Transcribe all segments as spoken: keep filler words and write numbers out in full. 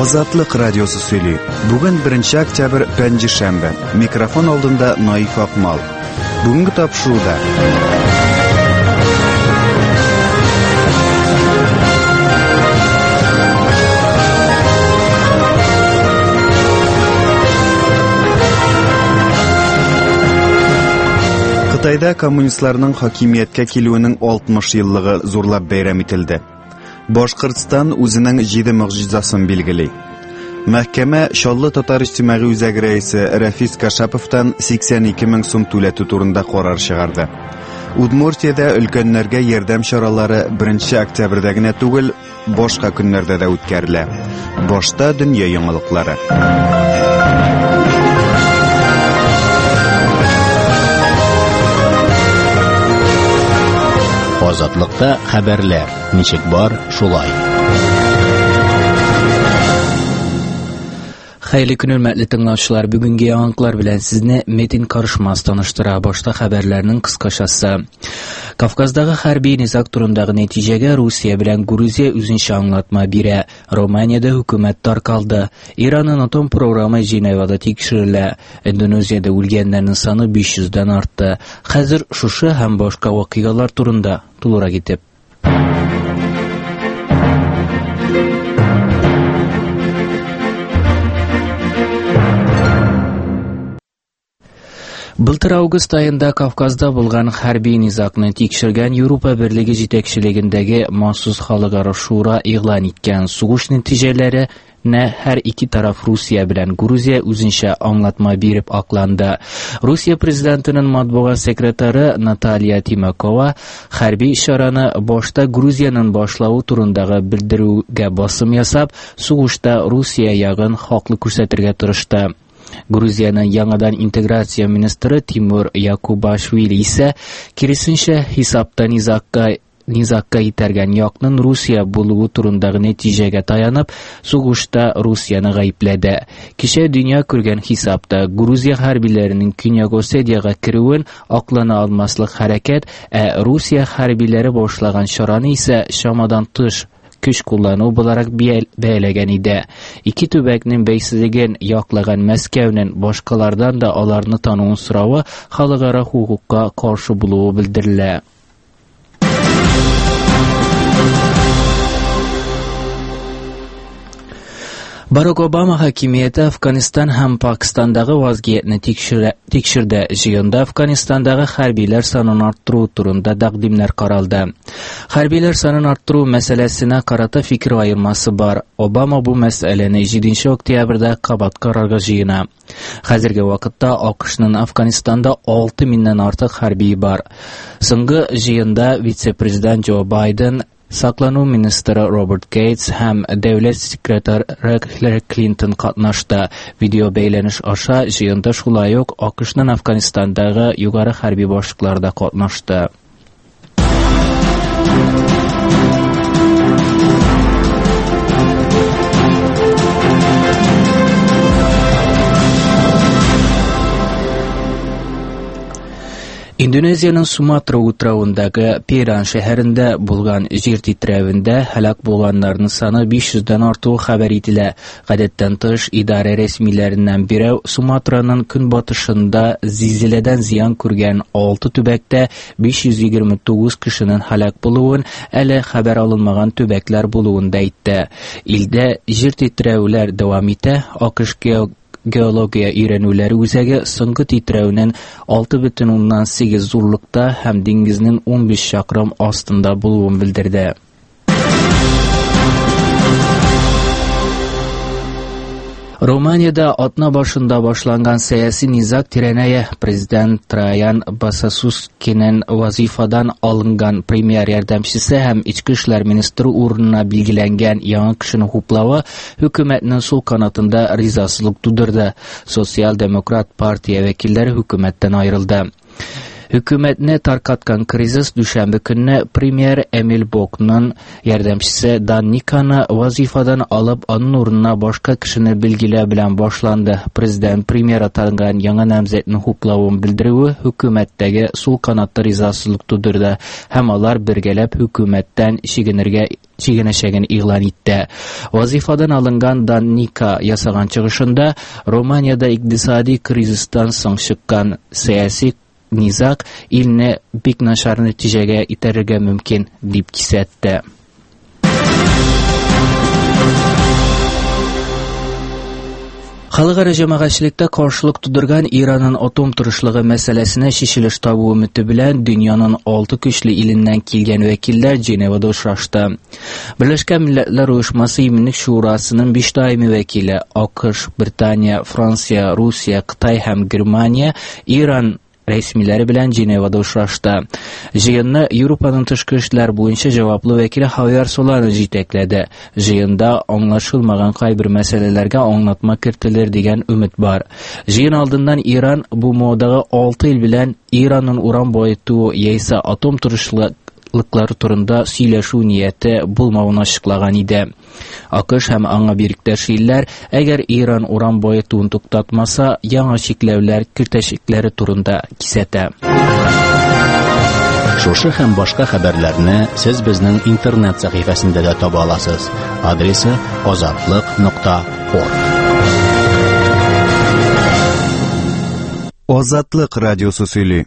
Азатлык радиосы сөйли. Бүген беренче октябрь пәнҗешәмбе. Микрофон алдында Наиф Акмал. Бүгенге тапшыруда Кытайда коммунистларның хакимияткә килүенең алтмыш еллыгы зурлап бәйрәм ителде. Башкортстан үзенең җиде мөгъҗизасын билгели. Мәхкәмә Чаллы татар иҗтимагый үзәге рәисе Рафис Кашаповтан сиксән ике мең сум түләтү турында карар чыгарды. Удмуртиядә өлкәннәргә ярдәм чаралары беренче октябрьдә генә түгел, башка көннәрдә дә үткәрелә. Башта дөнья яңалыклары. Азатлыкта хәбәрләр. Ничек бар, шулай. Хәйрле көн, хөрмәтле тыңлаучылар, бүгенге яңалыклар белән сезне Метин Карышмас таныштыра. Башта хәбәрләрнең кыскачасы. Кавказдагы хәрби низак турындагы нәтиҗәгә Русия белән Грузия үзенчә аңлатма бирә. Романиядә хөкүмәт таркалды. Иранның атом программы Женевада тикшерелә. Индонезиядә үлгәннәрнең саны биш йөздән артты. Хәзер шушы һәм башка вакыйгалар турында тулырак итеп. Былтыр август айында Кавказда булган хәрби низакны тикшергән Европа Берлеге җитәкчелегендәге махсус халыкара шура игълан иткән сугыш нәтиҗәләре нә һәр ике тараф Русия белән Грузия үзенчә аңлатма биреп акланды. Русия президентының матбугат секретары Наталья Тимакова хәрби чараны башта Грузияның башлауы турындагы белдерүгә басым ясап, сугышта Русия ягын хаклы күрсәтергә тырышты. Грузияның яңадан интеграция министры Тимур Якубашвили исә киресенчә хисапта низакка низакка итәргән якның Русия булуы турындагы нәтиҗәгә таянып, сугышта Русияны гаепләде. Кичә дөнья күргән хисапта Грузия хәрбиләренең Көньяк Осетиягә керүен аклана алмаслык хәрәкәт, ә Русия хәрбиләре башлаган чараны исә шамадан тыш көч куллану буларак бәяләгән иде. Ике төбәкнең бәйсезлеген яклаган Мәскәүнең башкалардан да аларны тануын соравы халыкара хукукка каршы булуы белдерелә. Барак Обама хакимияте Афганистан һәм Пакистандагы вазгыятьне тикшерде. Җыенда Афганистандагы хәрбиләр санын арттыру турында тәкъдимнәр каралды. Хәрбиләр санын арттыру мәсьәләсенә карата фикер аермасы бар. Обама бу мәсьәләне җиденче октябрьдә кабат карарга җыена. Хәзерге вакытта АКШның Афганистанда алты меңнән артык хәрби бар. Соңгы җыенда вице-президент Джо Байден, Саклану министры Роберт Гейтс һәм дәүләт секретаре Хиллари Клинтон катнашты. Видео бәйләнеш аша җыенда шулай ук АКШның Афганистандагы югары хәрби башлыклары да катнашты. Индонезияның Суматра утравындагы Перан шәһәрендә булган җир титрәвендә һәлак булганнарның саны биш йөздән артуы хәбәр ителә. Гадәттән тыш, идарә рәсмиләреннән берәү Суматраның көнбатышында зилзиләдән зыян күргән алты төбәктә биш йөз егерме тугыз кешенең һәлак булуын, әле хәбәр алынмаган төбәкләр булуын да әйтте. Илдә җир титрәүләр дәвам итә. АКШ геология өйрәнүләре үзәге соңгы титрәүнең алты бөтен уннан сигез зурлыкта һәм диңгезнең ун биш чакрым астында булуын белдерде. Романиядә атна башында башланган сәяси низак тирәнәя. Президент Траян Басасускинең вазифадан алынган премьер ярдәмчесе һәм ички эшләр министры урынына билгеләнгән яңа кешене хуплавы хөкүмәтнең сул канатында ризасызлык тудырды. Социал-демократ партия вәкилләре хөкүмәттән аерылды. Hökümetni tarqatgan krizis düşenbe günü Premier Emil Bok'nun yardımcısı Dan Nika'nı vazifadan alıp onun ornuna başka kişini bilgiler bilen başlandı. Prezident Premier atangan yana namzetini huklavun bildirüğü hükümetteki sol kanatta rizasızlık tudurdu. Hem alar birgelep hükümetten şiginirge çiğneşegen ilan etti. Vazifadan alıngan Dan Nika yasagan çıkışında Romanya'da iktisadi krizistan soň çıkan siyasi nizak ilni bik naşar netijege iterge mümkün dip kisetdi. Халыкара җәмәгатьчелеккә каршылык тудырган Иранның атом турышлыгы мәсьәләсенә шешелеш табу өмете белән дөньяның алты көчле иленнән килгән вәкилләр Женевада очрашты. Берләшкән Милләтләр Оешмасы Иминлек шурасының биш даими вәкиле АКШ, Британия, Франция, Русия, Кытай һәм Германия Иран рәсмиләре белән Женевада очрашты. Җыенны Европаның тышкы эшләр буенча җаваплы вәкиле Хавьер Солана җитәкләде. Җыенда аңлашылмаган кайбер мәсьәләләргә аңлатма кертелер дигән өмет бар. Җыен алдыннан Иран бу модагы алты ил белән Иранның уран байыту яисә атом турышлыклары турында сөйләшү нияте булмавын ачыклаган иде. АКШ һәм аңа бириктәш илләр әгәр Иран уран байытуын туктатмаса, яңа чикләүләр кертәчекләре турында кисәтә. Шушы һәм башка хәбәрләрне сез безнең интернет сәхифәсендә дә таба аласыз. Адресы азатлык нокта орг. Азатлык радиосы сөйли.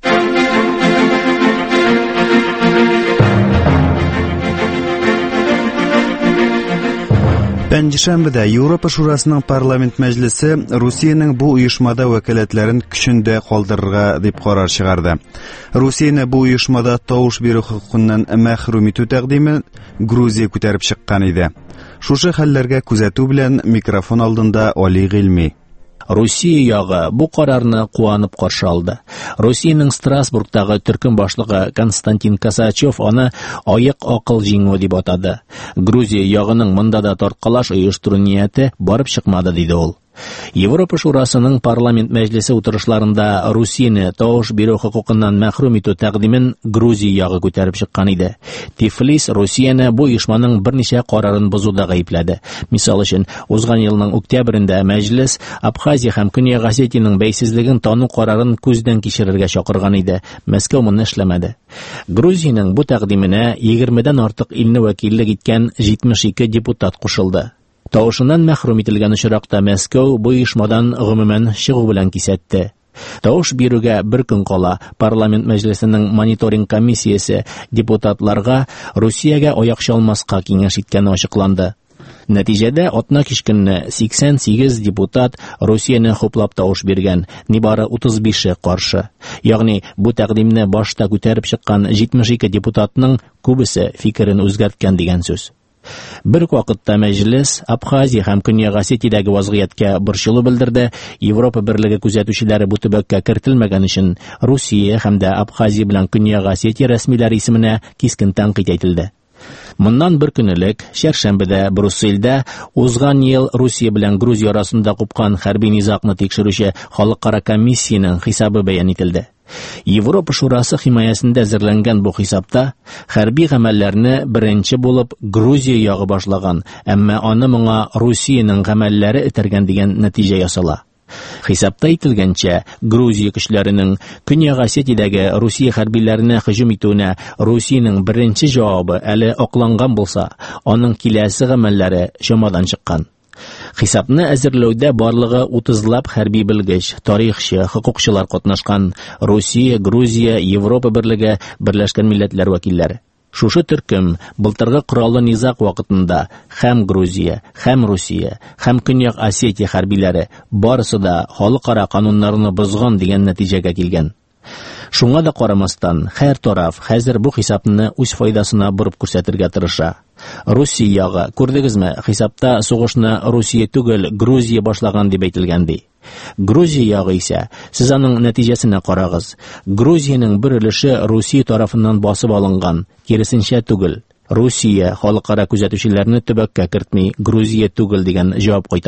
Пәнҗешәмбедә Европа шурасының парламент мәҗлесе Русиянең бу оешмада вәкаләтләрен көчендә калдырырга дип карар чыгарды. Русияне бу оешмада тавыш бирү хокукыннан мәхрүм итү тәкъдимен Грузия күтәреп чыккан иде. Шушы хәлләргә күзәтү белән микрофон алдында Али Гыйльми. Русия ягы бу карарны куанып каршы алды. Русиянең Страсбургтагы төркем башлыгы Константин Косачев аны аяк акыл җиңү дип атады. Грузия ягының монда да тарткалаш оештыру нияте барып чыкмады диде ул. Европа шурасының парламент мәҗлесе утырышларында Русияне тавыш бирү хокукыннан мәхрүм итү тәкъдимен Грузия ягы күтәреп чыккан иде. Тифлис Русияне бу оешманың берничә карарын бозуда гаепләде. Мисал өчен, узган елның октябрендә мәҗлес Абхазия һәм Көньяк Осетиянең бәйсезлеген тану карарын күздән кичерергә чакырган иде. Мәскәү моны эшләмәде. Грузиянең бу тәкъдименә егермедән артык илне вәкиллек иткән җитмеш ике депутат кушылды. Тавышыннан мәхрүм ителгән очракта Мәскәү бу оешмадан гомумән чыгу белән кисәтте. Тавыш бирүгә бер көн кала парламент мәҗлесенең мониторинг комиссиясе депутатларга Русиягә аяк чалмаска киңәш иткәне ачыкланды. Нәтиҗәдә атна кичкенне сиксән сигез депутат Русияне хуплап тавыш биргән, нибары утыз бише каршы. Ягъни бу тәкъдимне башта күтәреп чыккан җитмеш ике депутатның күбесе фикерен үзгәрткән дигән сүз. Бер үк вакытта мәҗлес Абхазия һәм Көньяк Осетиядәге вазгыятькә борчылу белдерде. Европа берлеге күзәтүчеләре бу төбәккә кертелмәгән өчен Русия һәм дә Абхазия белән Көньяк Осетия рәсмиләре исеменә кискен тәнкыйть ителде. Моннан бер көн элек, Шәршәмбедә Брюссельдә узган ел Русия белән Грузия арасында купкан хәрби низакны тикшерүче халыкара комиссияның хисабы бәян ителде. Европа шурасы химаясында әзерләнгән бу хисапта хәрби гамәлләрне беренче булып Грузия ягы башлаган, әмма аны моңа Русиянең гамәлләре этәргән дигән нәтиҗә ясала. Хисапта әйтелгәнчә, Грузия көчләренең Көньяк Осетиядәге Русия хәрбиләренә һөҗүм итүенә Русиянең беренче җавабы әле акланган булса, аның киләсе гамәлләре чамадан чыккан. Хисапны әзерләүдә барлыгы утызлап хәрби белгеч, тарихчы, хокукчылар катнашкан. Русия, Грузия, Европа берлеге, Берләшкән Милләтләр вәкилләре. Шушы төркем былтыргы кораллы низак вакытында һәм Грузия, һәм Русия, һәм Көньяк Осетия хәрбиләре барысы да халыкара кануннарны бозган дигән нәтиҗәгә килгән. Шуңа да карамастан, һәр тараф хәзер бу хисапны үз файдасына бурып күрсәтергә тырыша. Русия ягы, күрдегезме, хисапта сугышны Русия түгел, Грузия башлаган дип әйтелгән ди. Грузия ягы исә, сез аның нәтиҗәсенә карагыз. Грузиянең бер өлеше Русия тарафыннан басып алынган, киресенчә түгел. Русия халыкара күзәтүчеләрне төбәккә кертми, Грузия түгел дигән җавап кайтара.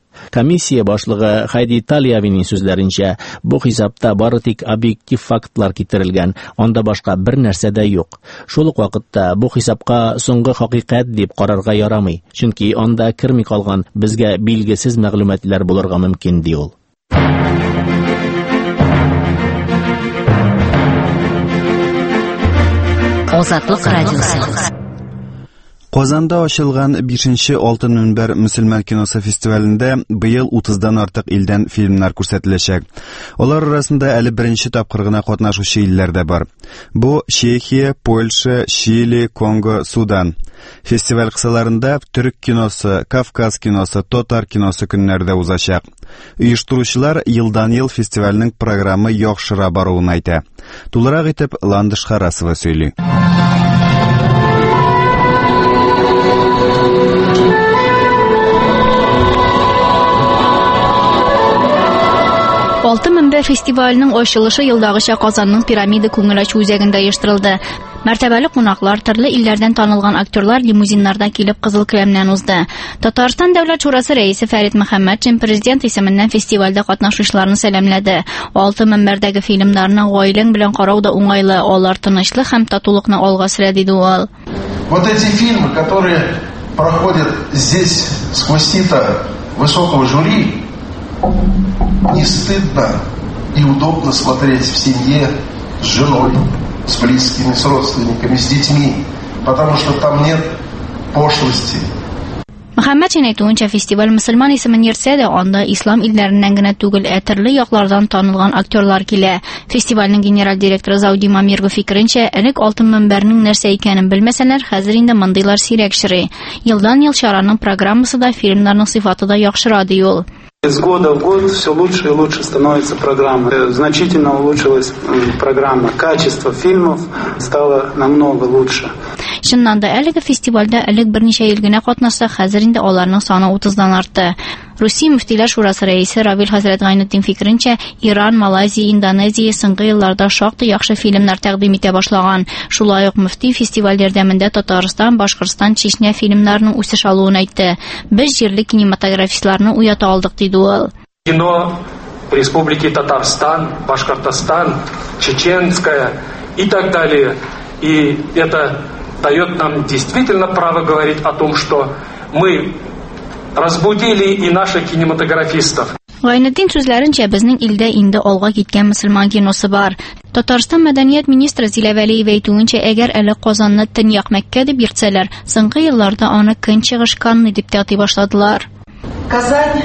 Комиссия башлыгы Хайди Талиявиның сүзләренчә, бу хисапта бары тик объектив фактлар китерелгән, анда башка бер нәрсә дә юк. Шул ук вакытта бу хисапка соңгы хакыйкать дип карарга ярамый, чөнки анда кирми калган безгә билгесез мәгълүматлар булырга мөмкин ди ул. Азатлык радиосы. Qozonda ochilgan beshinchi Oltin minbar musulmon kinosi festivalida bыел o'ttizdan ortiq ildan filmlar ko'rsatilacak. Ular orasida әле birinchi topqir gina qatnashuvchi illar da bor. Bu Chexiya, Polsha, Chili, Kongo, Sudan. Festival qissalarında Türk kinosi, Kafkaz kinosi, Totar kinosi kunlarda uzashaq. Uyushtiruvchilar yildan yil festivalning programmi yaxshira boruini aytadi. To'liq etib Landish Xarasova сөйли. Oltin minbar festivalining ochilishi yildagıcha Qozonning Piramida ko'ngilach o'zagida uyushtirildi. Mәртәбәле кунаклар, төрле илләрдән танылган актерлар лимузиннарда килеп кызыл келәмнән узды. Татарстан дәүләт шурасы рәисе Фәрит Мөхәммәтшин президент исеменнән фестивальдә катнашучыларны сәламләде. Алтын минбәрдәге фильмнарны гаиләң белән карау да уңайлы, алар тынычлык һәм татулыкны алга сөрә диде ул. Вот эти фильмы, которые проходят здесь сквозь сито высокого жюри, не стыдно и удобно смотреть в семье с женой, с близкими, с родственниками, с детьми, потому что там нет пошлости. Мөхәммәтшин әйтүенчә, фестиваль мөселман исемен йөртсә дә, анда ислам илләреннән генә түгел, ә төрле яклардан танылган актерлар килә. Фестивальнең генераль директоры Зауди Мамиргу фикеренчә, элек Алтын минбәрнең нәрсә икәнен белмәсәләр, хәзер инде мондыйлар сирәк очрый. Елдан ел чараның программасы да, фильмнарның сыйфаты да яхшыра ди ул. Из года в год все лучше и лучше становится программа. Значительно улучшилась программа. Качество фильмов стало намного лучше. Чыннан да әлеге фестивальдә элек берничә ел генә катнашса, хәзер инде аларның саны утыздан артты. Русия мөфтиләр шурасы рәисе Равил Хәзрәт Гайнетдин фикеренчә, Иран, Малайзия, Индонезия соңгы елларда шактый яхшы фильмнар тәкъдим итә башлаган. Шулай ук мөфти фестиваль ярдәмендә Татарстан, Башкортстан, Чечня фильмнарының үсеш алуын әйтте. Без җирле кинематографистларны уята алдык диде ул. Кино Республики Татарстан, Башкортостан, Чеченская и так далее. И это дает нам действительно право говорить о том, что мы разбудили и наших кинематографистов. Гайнетдин сүзләренчә, безнең илдә инде алга киткән мөселман киносы бар. Татарстан мәдәният министры Зилә Вәлиева әйтүенчә, әгәр әле Казанны Төньяк Мәккә дип йөртсәләр, соңгы елларда аны Көнчыгыш Канны дип тәкъдим башладылар. Казань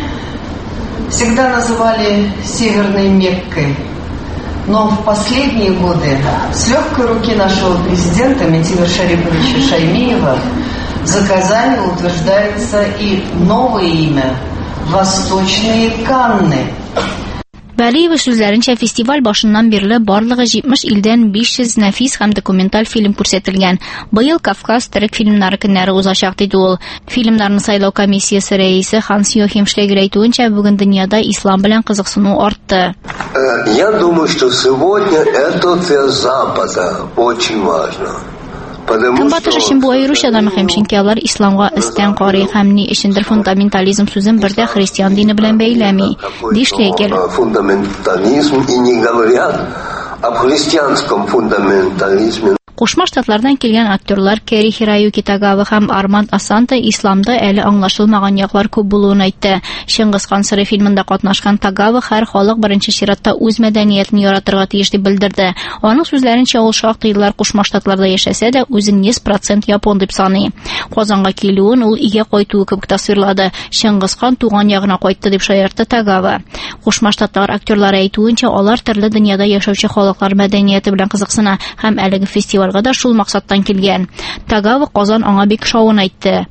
всегда называли Северной Меккой. Но в последние годы с легкой руки нашего президента Метимира Шариповича Шаймиева за Казанью утверждается и новое имя – Восточные Канны. Вәлиева сүзләренчә, фестиваль башыннан бирле барлыгы җитмеш илдән биш йөз нәфис һәм документаль фильм күрсәтелгән. Быел Кавказ төрек фильмнары көннәре узачак диде ул. Фильмнарны сайлау комиссиясе рәисе Ханс Йохим Шлегер әйтүенчә, бүген дөньяда ислам белән кызыксыну артты. Я думаю, что сегодня это для Запада очень важно. Көнбатыш өчен бу аеруча да мөһим, чөнки алар исламга өстән карый һәм ни өчендер фундаментализм сүзен бердә христиан дине белән бәйләми. Дишлегер. Фундаментализм и не говорят об христианском фундаментализме. Кушма Штатлардан килгән актерлар Кери Хироюки Тагава һәм Арманд Асанта исламда әле аңлашылмаган яклар күп булуын әйтте. Чыңгыз хан сыры фильмында катнашкан Тагава һәр халык беренче чиратта үз мәдәниятен яратырга тиеш дип белдерде. Аның сүзләренчә, ул шактый еллар Кушма Штатларда яшәсә дә, үзен йөз процент япон дип саный. Казанга килүен ул өйгә кайтуы кебек тасвирлады. Чыңгыз хан туган ягына кайтты дип шаяртты Тагава. Кушма Штатлар актерлары әйтүенчә, алар төрле дөньяда яшәүче халыклар мәдәнияте белән кызыксына һәм әлеге фестиваль да шул максаттан килгән. Тагава Казан аңа бик шавын әйтте.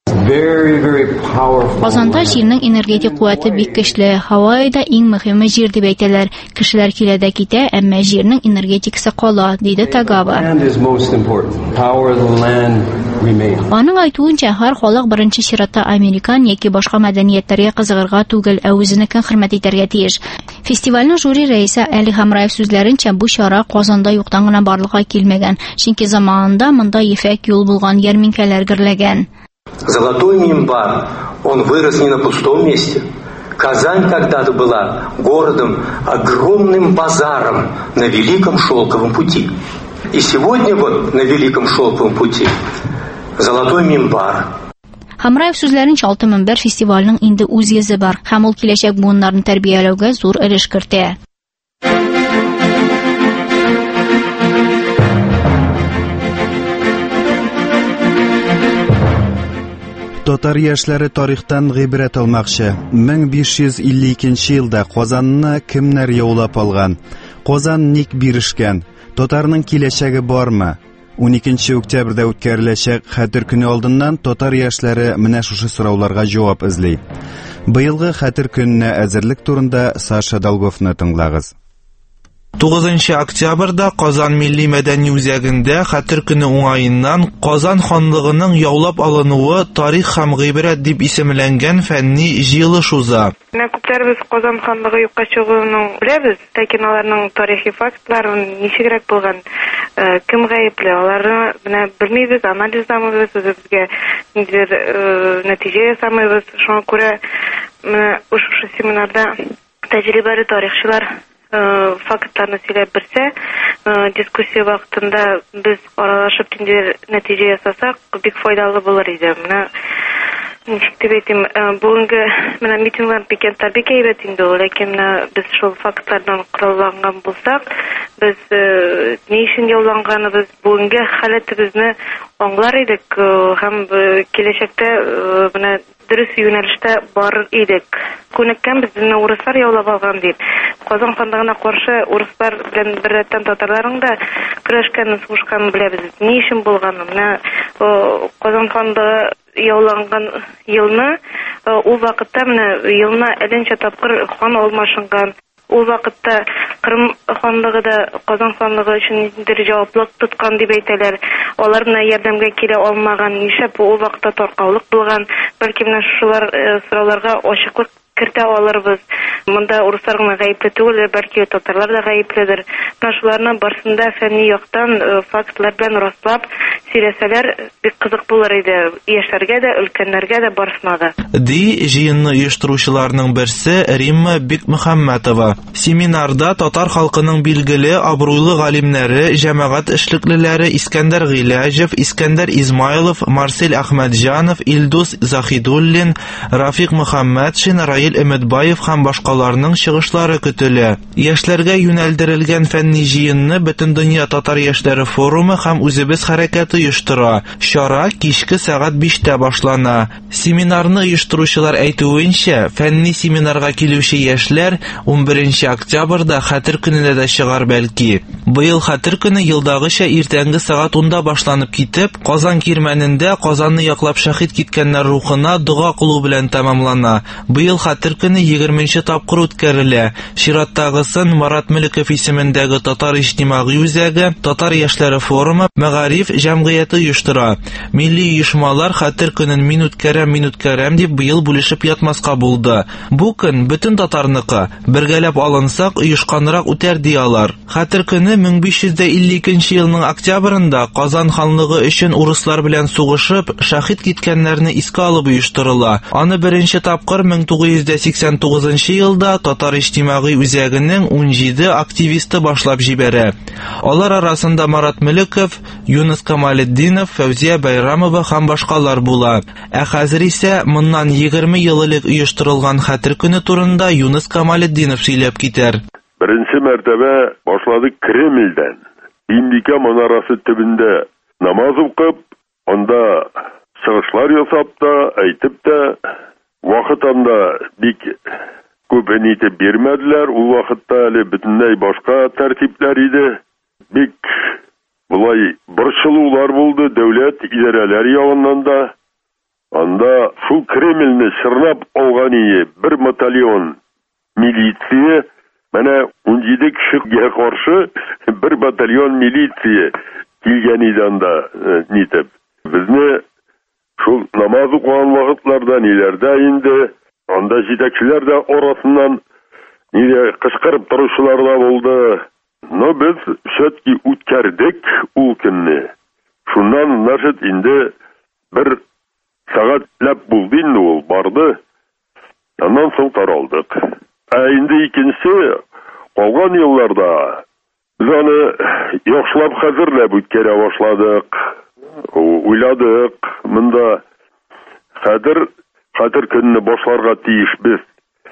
Казанда җирнең энергетик куәте бик көчле. Хавайда иң мөһиме җир дип әйтәләр. Кешеләр килә дә китә, әмма җирнең энергетикасы кала, диде Тагава. Аның әйтүенчә, һәр халык беренче чиратта американ яки башка мәдәниятләргә кызыгырга түгел, ә үзенекен хөрмәт итәргә тиеш. Фестивальнең жюри рәисе Әли Хамраев сүзләренчә, бу чара Казанда юктан гына барлыкка килмәгән, чөнки заманында монда ефәк юл булган ярминкәләр гөрләгән. Золотой минбар, он вырос не на пустом месте. Казань когда-то была городом, огромным базаром на Великом Шелковом пути. И сегодня вот на Великом Шелковом пути Золотой минбар. Хамраев сүзләренчә, Алтын минбәр фестиваленең инде үз йөзе бар, һәм ул киләчәк буыннарны тәрбияләүгә зур өлеш кертә. Татар яшьләре тарихтан гыйбрәт алмакчы. мең биш йөз илле икенче елда Казанны кемнәр яулап алган? Казан ник бирешкән? Татарның киләчәге бармы? уникенче октябрьдә үткәреләчәк Хәтер көне алдыннан татар яшьләре менә шушы сорауларга җавап эзли. Быелгы Хәтер көненә әзерлек турында Саша Долговны тыңлагыз. тугызынчы октябрьдә Казан милли мәдәни үзәгендә Хәтер көне уңаеннан Казан ханлыгының яулап алынуы тарих һәм гыйбрәт дип исемләнгән фәнни җыелыш уза. Күпләребез Казан ханлыгы юкка чыгуын беләбез, ләкин аларның тарихи фактлары ничегрәк булган, кем гаепле, аларны менә белмибез, анализламыйбыз, үзебезгә ниндидер нәтиҗә ясамыйбыз. Шуңа күрә менә ошо семинарда тәҗрибәле тарихчылар фактларны сөйләп берсә, дискуссия вакытында без аралашып ниндидер нәтиҗә ясасак, бик файдалы булыр иде. Менә ничек дип әйтим, бүгенге менә митинглар пикетта бик әйбәт инде, ләкин без шул фактлардан коралланган булсак, без ни өчен яуланганыбыз, бүгенге халәтебезне аңлар идек һәм киләчәктә менә дөрес юнәлештә барыр идек. Күнеккән безне урыслар яулап алган дип. Казан ханлыгына каршы урыслар белән беррәттән татарларның да көрәшкәнен, сугышканын беләбез. Ни өчен булганын, менә Казан ханлыгы яуланган елны, ул вакытта менә елна әлләнчә тапкыр хан алмашынган. Ул вакытта Кырым ханлыгы да Казан ханлыгы өчен ниндидер җаваплык тоткан дип әйтәләр. Алар менә ярдәмгә килә алмаган, нишләп ул вакытта таркаулык булган? Бәлки менә шулар сорауларга ачыклык кертә алырбыз. Монда урыслар гына гаепле түгел, бәлки татарлар да гаепледер. Менә шуларның барысында фәнни яктан фактлар белән раслап сөйләсәләр, бик кызык булыр иде. Яшьләргә дә, өлкәннәргә дә, барысына да. Ди җыенны оештыручыларның берсе Римма Бикмөхәммәтова. Семинарда татар халкының билгеле абруйлы галимнәре, җәмәгать эшлеклеләре Искәндәр Гыйләҗев, Искәндәр Измайлов, Марсель Әхмәтҗанов, Илдус Захидуллин, Рафик Мөхәммәтшин, Раил Әмәтбаев һәм башкаларның чыгышлары көтелә. Яшьләргә юнәлдерелгән фәнни җыенны Бөтендөнья татар яшьләре форумы һәм үзебез хәрәкәте оештыра. Чара кичке сәгать биштә башлана. Семинарны оештыручылар әйтүенчә, фәнни семинарга килүче яшьләр унберенче октябрьдә Хәтер көненә дә чыгар бәлки. Быел Хәтер көне елдагыча иртәнге сәгать унда башланып китеп, Казан кирмәнендә Казанны яклап шәһид киткәннәр рухына дуга кылу белән тәмамлана. Быел Хәтер көне егерменче тапкыр үткәрелә. Чираттагысын Марат Мөлеков исемендәге Татар иҗтимагый үзәге, Татар яшьләре форумы, Мәгариф җәмгыяте оештыра. Милли оешмалар Хәтер көнен мин үткәрәм, мин үткәрәм дип быел бүлешеп ятмаска булды. Бу көн бөтен татарныкы, бергәләп алынсак оешканрак үтәр ди алар. Хәтер көне мең биш йөз илле икенче елның октябрендә Казан ханлыгы өчен урыслар белән сугышып, шәһид киткәннәрне искә алып оештырыла. Аны беренче тапкыр мең тугыз йөз сиксән тугызынчы елда Татар иҗтимагый үзәгенең ун җиде активисты башлап җибәрә. Алар арасында Марат Мөлеков, Юнус Камалетдинов, Фәүзия Байрамова һәм башкалар була. Ә хәзер исә моннан егерме ел элек оештырылган Хәтер көне турында Юнус Камалетдинов сөйләп китәр. Беренче мәртәбә башладык Кремльдән. Индика манарасы төбендә намаз укып, анда чыгышлар ясап та, әйтеп тә, вакытында бик күп нитеп бирмәделәр. Ул вакытта әле бөтенләй башка тәртипләр иде. Бик булай борчылулар булды дәүләт идарәләре ягыннан да. Анда шул Кремльне чорнап алган иде бер батальон милиция. Менә ун җиде кешегә каршы бер батальон милиция килгән иде анда нитеп. Безне шул намаз укыган вакытларда ниләрдә инде, анда җитәкчеләр дә арасыннан ниләр кычкырып торучылар да булды. Но без шәтки үткәрдек ул көнне. Шуннан нәрсәт инде бер сәгать ләп булды инде ул барды. Аннан соң таралдык. Ә инде икенче калган елларда без аны яхшылап хәзерләп үткәрә башладык. Уйладык, монда хәзер хәзер көнне башларга тиешбез.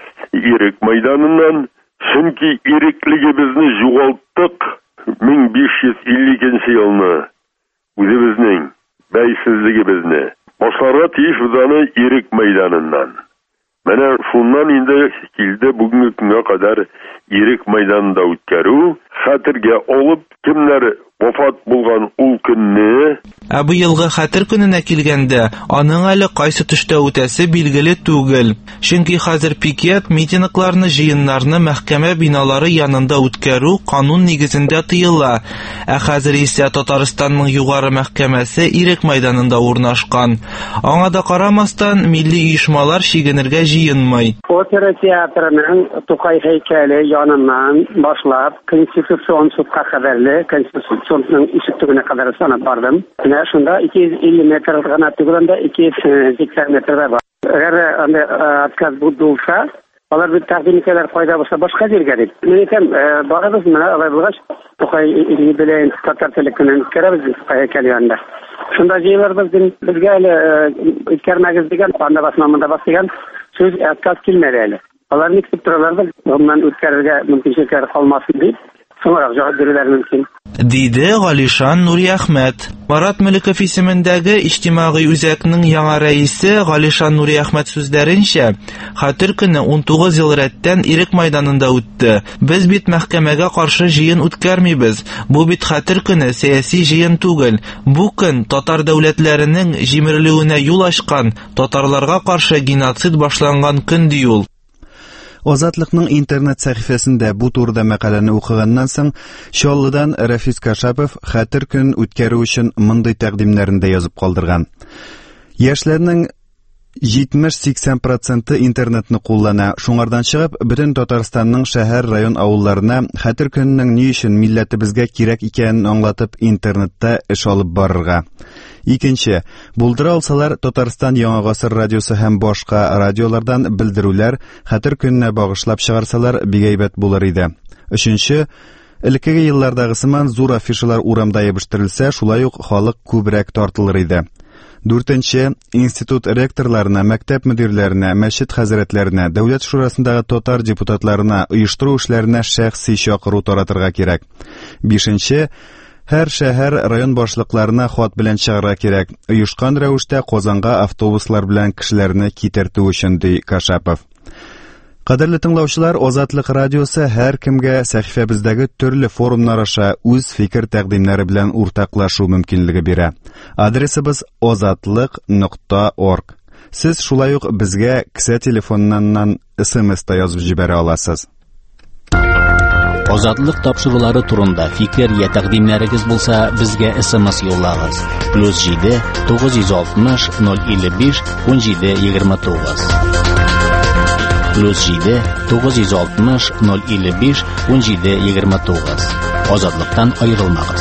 Ирек мәйданыннан, чөнки иреклегебезне югалттык. мең биш йөз илле икенче елны үзебезнең бәйсезлегебезне башларга тиешбез аны ирек мәйданыннан. Менә шуннан инде килде бүгенге көнгә кадәр ирек мәйданында үткәрү, хәтергә алып кемнәр вафат булган ул көнне. Ә бу елгы хәтер көненә килгәндә, аның әле кайсы төштә үтәсе билгеле түгел. Чөнки хәзер пикет, митингларны, җыеннарны мәхкәмә биналары янында үткәрү канун нигезендә тыела. Ә хәзер исә Татарстанның югары мәхкәмәсе ирек мәйданында урнашкан. Аңа да карамастан, милли оешмалар чигенергә җыенмый. Опера театрының Тукай һәйкәле яныннан башлап, Конституцион судка хәбәрле, Конституционның ишектегенә кадәр санап бардым. Менә шунда ике йөз илле метр гына түгелендә ике йөз сиксән метрда бар. Әгәр анда отказ булса, алар бит тәкъдим итәләр кайда булса башка җиргә дип. Мин әйтәм, барабыз менә алай булгач, Тукай иле белән татар телеканалын керәбез һәйкәл янында. Шунда җыелырбыз, безгә әле үткәрмәгез дигән, анда басмамында бас дигән сөз отказ килмәде әле. Алар ник дип торалар, моннан үткәрергә мөмкинлекләр калмасын дип, соңрак җавап бирүләр мөмкин. Диде Галишан Нуриәхмәт. Марат Мөлеков исемендәге иҗтимагый үзәкнең яңа рәисе Галишан Нуриәхмәт сүзләренчә, хәтер көне ун тугыз ел рәттән ирек мәйданында үтте. Без бит мәхкәмәгә каршы җыен үткәрмибез. Бу бит хәтер көне сәяси җыен түгел. Бу көн татар дәүләтләренең җимерелүенә юл ачкан, татарларга каршы геноцид башланган көн ди ул. Азатлыкның интернет сәхифәсендә бу турыда мәкаләне укыганнан соң, Чаллыдан Рафис Кашапов хәтер көн үткәрү өчен мондый тәкъдимнәрен дә язып калдырган. Яшьләрнең җитмеш-сиксән проценты интернетны куллана. Шуңардан чыгып, бөтен Татарстанның шәһәр, район авылларына хәтер көннең ни өчен милләтебезгә кирәк икәнен аңлатып интернетта эш алып барырга. Икенче, булдыра алсалар Татарстан Яңа гасыр радиосы һәм башка радиолардан белдерүләр хәтер көненә багышлап чыгарсалар бик әйбәт булыр иде. Өченче, элеккеге еллардагы сыман зур афишалар урамда ябыштырылса, шулай ук халык күбрәк тартылыр иде. Дүртенче, институт ректорларына, мәктәп мөдирләренә, мәчет хәзрәтләренә, дәүләт шурасындагы татар депутатларына, оештыру эшләренә шәхси чакыру таратырга кирәк. Бишенче, һәр шәһәр район башлыкларына хат белән чыгарга кирәк. Оешкан рәвештә Казанга автобуслар белән кешеләрне китертү өчен ди Кашапов. Кадерле тыңлаучылар, Азатлык радиосы һәр кемгә сәхифәбездәге төрле форумнар аша үз фикер тәкъдимнәре белән уртаклашу мөмкинлеге бирә. Адресыбыз азатлык нокта орг. Сез шулай ук безгә кесә телефоннан эс-эм-эс та язып җибәрә аласыз. Азатлык тапшырулары турында фикер я тәкъдимнәрегез булса, безгә эс-эм-эс юллагыз. плюс җиде тугыз йөз алтмыш ноль илле биш ун җиде егерме тугыз. плюс җиде тугыз йөз алтмыш ноль илле биш ун җиде егерме тугыз. Азатлыктан аерылмагыз.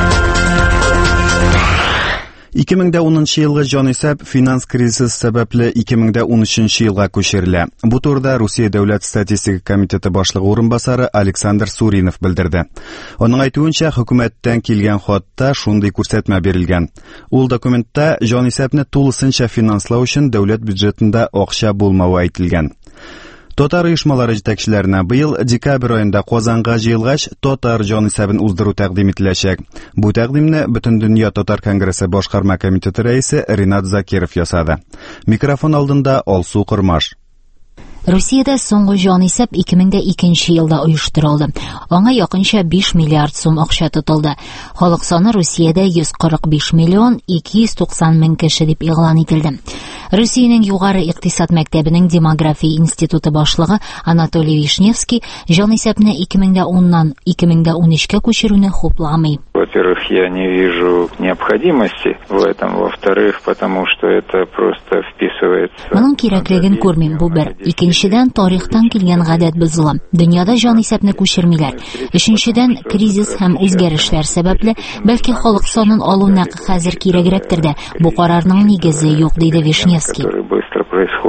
ике мең унынчы елгы җанисәп финанс кризисы сәбәпле ике мең унөченче елга күчерелә. Бу турыда Русия дәүләт статистика комитеты башлыгы урынбасары Александр Суринов белдерде. Аның әйтүенчә, хөкүмәттән килгән хатта шундый күрсәтмә бирелгән. Ул документта җанисәпне тулысынча финанслау өчен дәүләт бюджетында акча булмавы әйтелгән. Татар оешмалары җитәкчеләренә быел декабрь аенда Казанга җыелгач татар җанисәбен уздыру тәкъдим ителәчәк. Бу тәкъдимне Бөтендөнья татар конгрессы башкарма комитеты рәисе Ринат Закиров ясады. Микрофон алдында Алсу Кырмаш. Русиядә соңгы җанисәп ике мең икенче елда оештырылды. Аңа якынча биш миллиард сум акча тотылды. Халык саны Русиядә йөз кырык биш миллион ике йөз туксан мең кеше дип игълан ителде. Русиянең югары икътисад мәктәбенең демография институты башлыгы Анатолий Вишневский җанисәпне ике мең уннан ике мең унөчкә күчерүне хупламый. Во-первых, я не вижу необходимости в этом. Во-вторых, потому что это просто вписывается... Моның кирәклеген күрмим, бу бер. Икенчедән, тарихтан килгән гадәт бозыла. Дөньяда җанисәпне күчермиләр. Өченчедән, кризис һәм үзгәрешләр сәбәпле, бәлки халык санын алу нәкъ хәзер кирәгрәктер дә. Бу карарның нигезе юк, диде Вишневский. Которые быстро происходят.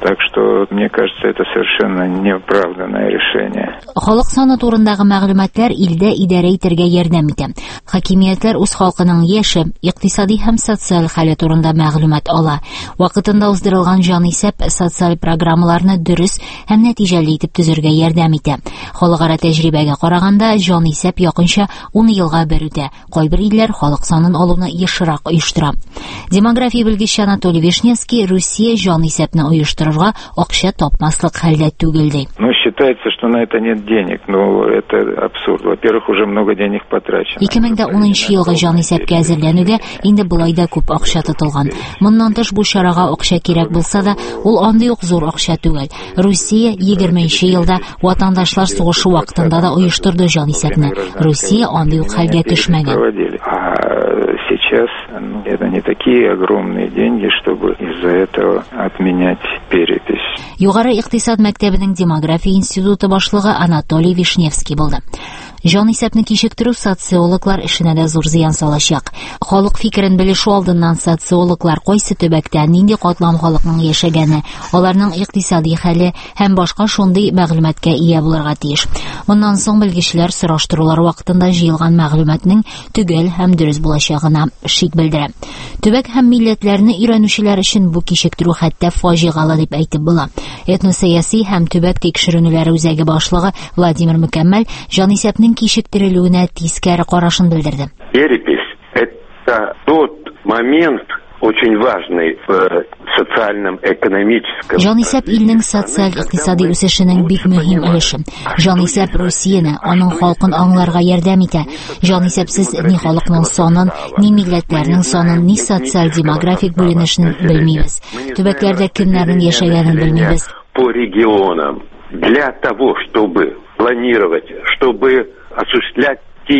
Так что, мне кажется, это совершенно неоправданное решение. Халык саны турындагы мәгълүматлар илдә идарә итәргә ярдәм итә. Хакимиятләр үз халкының яше, икътисади һәм социаль хәле турында мәгълүмат ала. Вакытында уздырылган җанисәп социаль программаларны дөрес һәм нәтиҗәле итеп төзергә ярдәм итә. Халыкара тәҗрибәгә караганда, җанисәп якынча ун елга бер үтә. Кайбер илләр халык санын алуны ешрак оештыра. Демография белгече Анатолий Вишневский Россия җанисәпне оештырырга акча тапмаслык хәлдә түгел ди. Ну, считается, что на это нет денег. Ну, это абсурд. Во-первых, уже много денег потрачено. ике мең унынчы елгы җанисәпкә әзерләнүгә инде болай да күп акча тотылган. Моннан тыш бу чарага акча кирәк булса да, ул андый ук зур акча түгел. Россия егерменче елда ватандашлар сугышы вакытында да оештырды җанисәпне. Россия андый ук хәлгә төшмәгән. А сейчас ну, это не такие огромные деньги, чтобы из-за этого отменять перепись. Югары икътисад мәктәбенең демография институты башлыгы Анатолий Вишневский булды. Җанисәпне кичектерү социологлар эшенә дә зур зыян салачак. Халык фикерен белешү алдыннан социологлар кайсы төбәктә нинди катлам халыкның яшәгәне, аларның икътисади хәле һәм башка шундый мәгълүматкә ия булырга тиеш. Моннан соң белгечләр сораштырулар вакытында җыелган мәгълүматның төгәл һәм дөрес булачагына шик белдерә. Төбәк һәм милләтләрне өйрәнүчеләр өчен бу кичектерү хәтта фаҗигале дип әйтеп була. Этносәяси һәм төбәк тикшеренүләре үзәге башлыгы Владимир Мөкәммәл җанисәпнең кичектерелүенә тискәре карашын белдерде. Перепись – это тот момент, очень важный в социальном, экономическом. Җанисәп илнең социаль-икътисади үсешенең бик мөһим өлеше. Җанисәп Россияны, аның халкын аңларга ярдәм итә. Җанисәпсез ни халыкның санын, ни милләтләрнең санын, ни социаль-демографик бүленешен белмибез. Төбәкләрдә кемнәрнең яшәгәнен белмибез. По регионам для того, чтобы планировать, чтобы осуществлять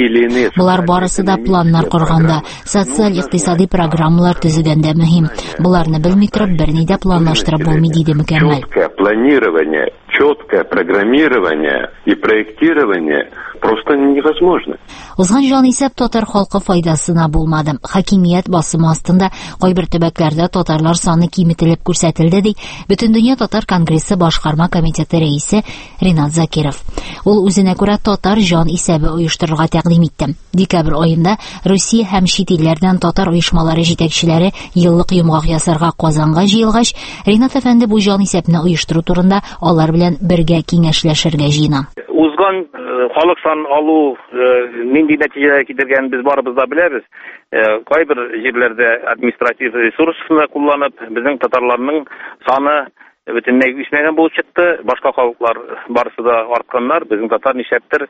Булар барысы да планнар корганда, социаль-икътисади программалар төзегәндә мөһим. Буларны белми торып берни дә планлаштырып булмый, диде Мөкәммәл. Четкое планирование, четкое программирование и проектирование просто невозможно. Узган җанисәп татар халкы файдасына булмады. Хакимият басымы астында кайбер төбәкләрдә татарлар саны киметелеп күрсәтелде, ди Бөтендөнья татар конгрессы башкарма комитеты рәисе Ринат Закиров. Ул үзенә күрә татар җан исәбе оештырырга тәкъдим итте. Декабрь аенда Россия һәм чит илләрдән татар оешмалары җитәкчеләре еллык йомгак ясарга Казанга җыелгач, Ринат әфәнде бу җанисәпне оештыру турында алар белән бергә киңәшләшергә җыена. Узган халык сан алу нинди нәтиҗәгә китергәнен без барыбыз да беләбез. Кайбер җирләрдә административ ресурсны кулланып, безнең татарларның саны бөтенләй үсмәгән булып чыкты. Башка халыклар барысы да артканнар. Безнең татар нишәптер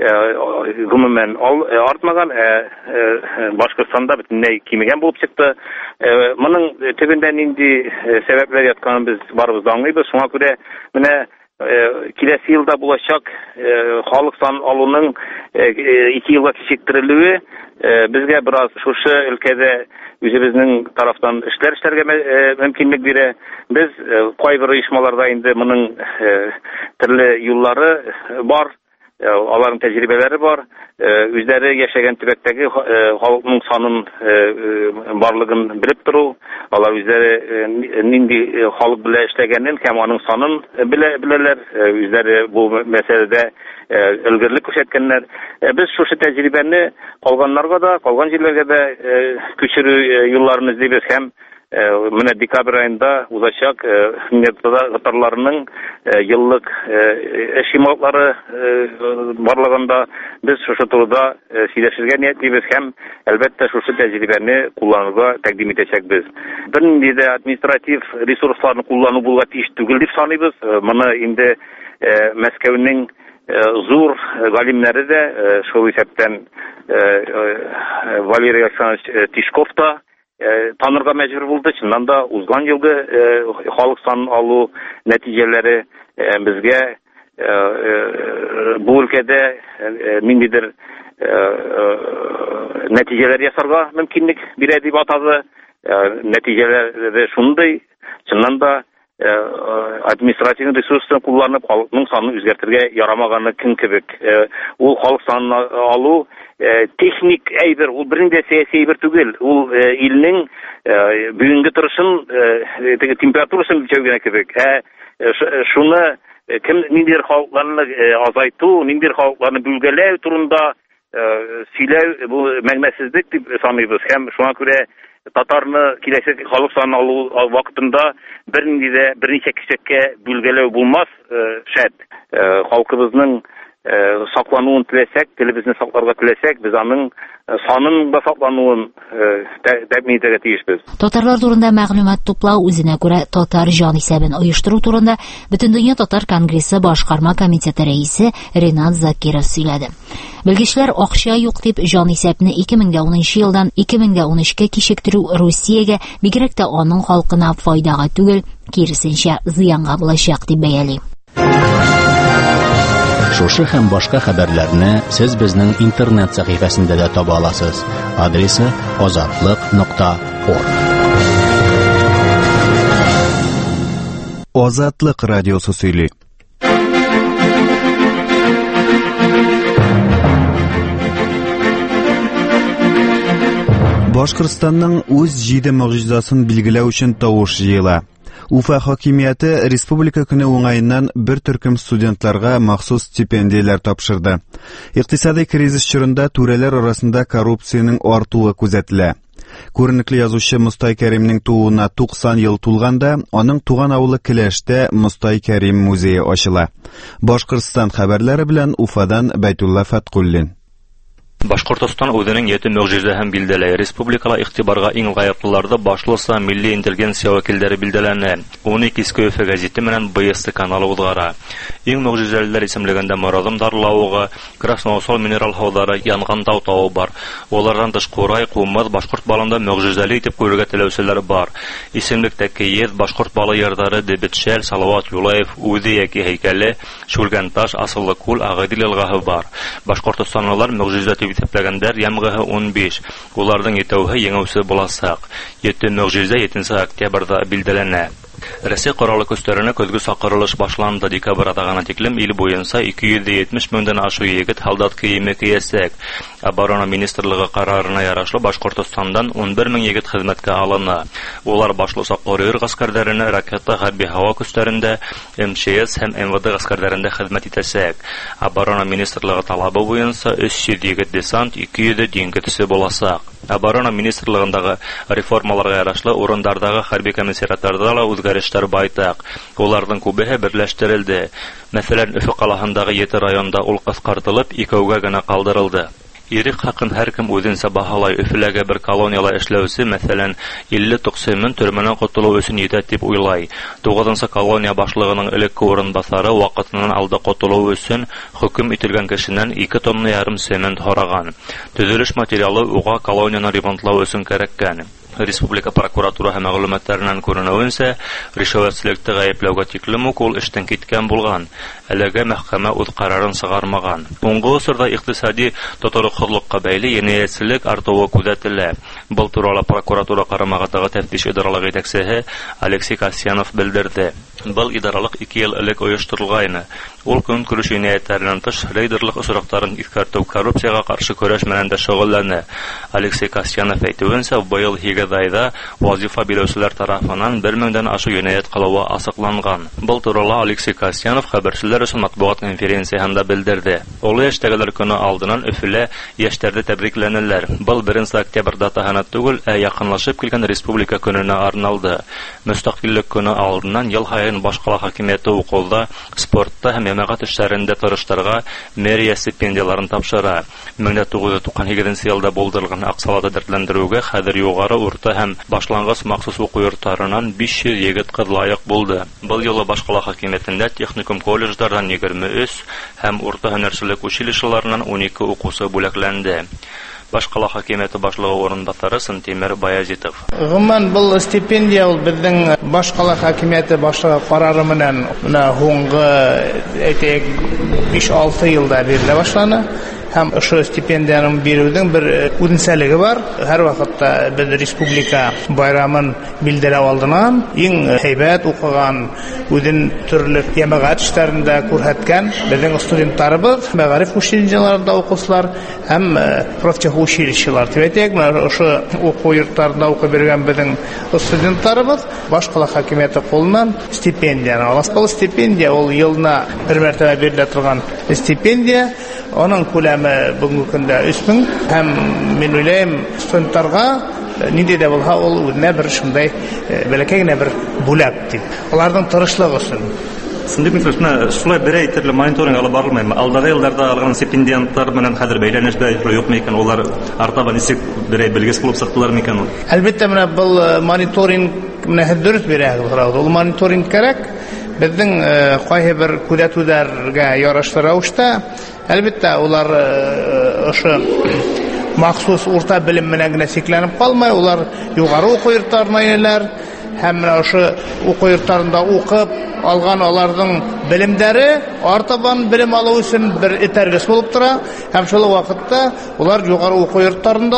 гомумән артмаган, Башкортстанда бөтенләй кимегән булып чыкты. Моның төбендә нинди сәбәпләр ятканын без барыбыз да аңлыйбыз. Шуңа күрә менә киләсе елда булачак халык сан алуның ике елга кичектерелүе безгә бераз шушы өлкәдә үзебезнең тарафтан эшләр эшләргә мөмкинлек бирә. Без кайбер оешмаларда инде моның төрле юллары бар, аларның тәҗрибәләре бар. Үзләре яшәгән төбәктәге халыкның санын барлыгын белеп тору, алар үзләре нинди халык белән эшләгәнен һәм аның санын беләләр. Үзләре бу мәсьәләдә өлгерлек күрсәткәннәр. Без шушы тәҗрибәне калганнарга да, калган җирләргә дә күчерү юлларын эзлибез һәм менә декабрь аенда узачак татарларның еллык эш имаклары барлыгында без шушы турыда сөйләшергә ниятлибез һәм әлбәттә шушы тәҗрибәне кулланырга тәкъдим итәчәкбез. Бернинди дә административ ресурсларны куллану булырга тиеш түгел дип саныйбыз. Моны инде Мәскәүнең зур галимнәре дә шул исәптән Валерий Александрович Тишков та танырга мәҗбүр булды. Чыннан да узган елгы халык сан алу нәтиҗәләре безгә бу өлкәдә ниндидер нәтиҗәләр ясарга мөмкинлек бирә дип атады. Нәтиҗәләре шундый. Чыннан да административный ресурстан кулланып халыкның санын үзгәртергә ярамаганы кем кебек. Ул халык санын алу техник әйбер, ул бернинди сәяси әйбер түгел. Ул илнең бүгенге торышын, температурасын үлчәүгә кебек. Шуны кем ниндидер халыкларны азайту, ниндидер халыкларны бүлгәләү турында сөйләү бу мәгънәсезлек дип саныйбыз. Һәм шуңа күрә татарны киләчәк халык санын алу вакытында бернинди дә берничә кичәккә бүлгәләү булмас шәт. Халкыбызның саклануын теләсәк, телебезне сакларга теләсәк, без аның санын да саклануын тәэмин итәргә тиешбез. Татарлар турында мәгълүмат туплау үзенә күрә татар җан исәбен оештыру турында Бөтендөнья татар конгрессы башкарма комитеты рәисе Ринат Закиров сөйләде. Белгечләр акча юк дип җан исәпне ике мең унынчы елдан ике мең унөчкә кичектерү Русиягә, бигрәк тә аның халкына файдага түгел, киресенчә зыянга булачак дип бәяли. Шушы һәм башка хәбәрләрне сез безнең интернет сәхифәсендә дә таба аласыз. Адресы азатлык нокта орг. Азатлык радиосы сөйли. Башкортстанның үз җиде мөгъҗизасын билгеләү өчен тавыш җыела. Уфа хакимияте республика көне уңаеннан бер төркем студентларга махсус стипендияләр тапшырды. Икътисади кризис чорында түрәләр арасында коррупцияның артуы күзәтелә. Күренекле язучы Мостай Кәримнең тууына туксан ел тулганда, аның туган авылы Келәштә Мостай Кәрим музее ачыла. Башкортстан хәбәрләре белән Уфадан Бәйтулла Фаткуллин. Башкортстан үзенең яты мөгъҗизаһын билдәләй. Республикала игътибарга иң лаеклыларда башлыса милли интеллигенция вәкилләре билдәләнә. ун ике Өфә газеты менән БСТ каналы узгара. Иң мөгъҗизаләр исемлегендә Морадым Дарлауга, Красноусол минерал һаулары, Янган тау тауы бар. Олардан тыш Курай, Кумыз, башкорт балында мөгъҗизали итеп күрергә теләүчеләр бар. Исемлектә Киев, башкорт балы ярдары, Дебетшәл, Салават Юлаев, Үзе яки һәйкәле, Шүлгәнташ, Асыллы күл, Агыдил елгаһы бар. Башкортстанлылар мөгъҗиза итәпләгәндәр ямгыһы ун биш. Уларның етәүһе еңәүсе буласак. Йете мөгъҗиза етенче октябрьдә билдәләнә. Россия кораллы көчләренә көзгө сакырылыш башланды. Декабрь атагана тиклем ил буенча ике йөз җитмеш меңдән ашу егет солдат киеме киясәк. Оборона министрлыгы карарына ярашлы Башкортстандан ун бер мең егет хезмәткә алына. Улар башлыса Корыйр гаскәрләренә, ракета хәрби һава көчләрендә, эм че эс һәм эм вэ дэ гаскәрләрендә хезмәт итәсәк. Оборона министрлыгы талабы буенча өч йөз егет десант, ике йөз диңгезче буласак. Оборона министрлыгындагы реформаларга ярашлы урындардагы хәрби комиссариатларда да үзгәрешләр байтак. Уларның күбеһе берләштерелде. Мәсәлән, Өфе калаһындагы Йете районда ул кыскартылып, икәүгә генә калдырылды. Ирек хакын һәркем үзенчә баһалай. Өфеләгә бер колонияла эшләүче, мәсәлән, илле туксан мең төрмәнән котылу өчен җитә дип уйлай. тугызынчы колония башлыгының элекке урынбасары вакытыннан алда котылу өчен хөкем ителгән кешенән ике тонна ярым цемент һораган. Төзелеш материалы уга колонияны ремонтлау өчен кирәккән. Республика прокуратураһы мәгълүматларыннан күренүенчә, ришвәтчелекне гаепләүгә тиклем үк ул эштән киткән булган. Әлегә мәхкәмә үз карарын чыгармаган. Соңгы гасырда икътисади тотрыклыкка бәйле җинаятьчелек артуы күзәтелә. Бу турыда прокуратура карамагындагы тәфтиш идаралыгы җитәкчесе Алексей Касьянов белдерде. Был идаралык ике ел элек оештырылган. Ул көн күреш җинаятләреннән тыш рейдерлык очракларын искәртү, коррупциягә каршы көрәш менән дә шөгыльләнә. Алексей Касьянов әйтүенчә, быел егет айда вазифа биләүчеләр тарафыннан бер меңдән ашу җинаят кылуы асыкланган. Бу турыда Алексей Касьянов хәбәрчеләр өчен матбугат конференциясында белдерде. Ул яшьтәгеләр көне алдыннан Өфелә яшьтәрне тәбрикләнәләр. Бу беренче октябрь датаһына түгел, ә якынлашып килгән республика көненә арналды. Мөстәкыйльлек көне алдыннан ел һаен башкала хакимияте укулда, спортта һәм җәмәгать эшләрендә тырыштырга мэрия стипендияларын тапшыра. мең тугыз йөз туксан җиденче елда булдырылган Аксалада дәртләндерүгә хәзер югары, урта һәм башлангыч махсус уку йортларынан биш йөз егет кыз лаек булды. Бу елы башкала хакимиятендә техникум колледжлардан егерме өч һәм урта һөнәрчелек училищеларынан ун ике укучы бүләкләнде. Башкала хакимияте башлыгы орынбасары Сынтимер Баязитов. Гомумән бу стипендия ул безнең башкала хакимияте башлыгы карары менән менә һуңгы әйтәк биш алты елда бирелә башлана. һәм ошо стипендияны бирүнең бер үзенчәлеге бар. Һәр вакытта без республика байрамын билдәләп алдыннан иң һәйбәт укыган, үзен төрле җәмәгать эшләрендә күрһәткән безнең студентларыбыз, мәгариф учреждениеларында укучылар һәм профтехучилищелар. Тибетек ошо уку йортларында укып бергән безнең студентларыбыз башкала хакимияте кулыннан стипендияны ала. Бұл стипендия ол елына бір мәртебе беріле тұрған стипендия. Оның көлемі бүгінгі күнде үш мың. Һәм мен ойлаймын, студенттарға нинди де болса ол өзіне бір шындай бәләкәй бір бүләк дейді. Олардың тырышлығы үшін. Сындык микрофона шулай бер әйтерле мониторинг алып барылмаймы? Алдагы елларда алган стипендиантлар менән хәзер бәйләнештә юк микән? Олар артабан ничек берәй белгес булып сактылар микән? Әлбәттә, менә бұл мониторинг менә дөрес бирә. Ул мониторинг кирәк. Безнең кайһы бер күзәтүләргә ярашлы рәвештә, әлбәттә, улар ошо махсус урта белем менән генә сикләнеп калмай, улар югары уку йортларына йөрәләр. Һәм менә ошо уку йортларында укып алган аларның белемдәре артабан белем алу өчен бер этәргес булып тора. Һәм шул вакытта улар югары уку йортларында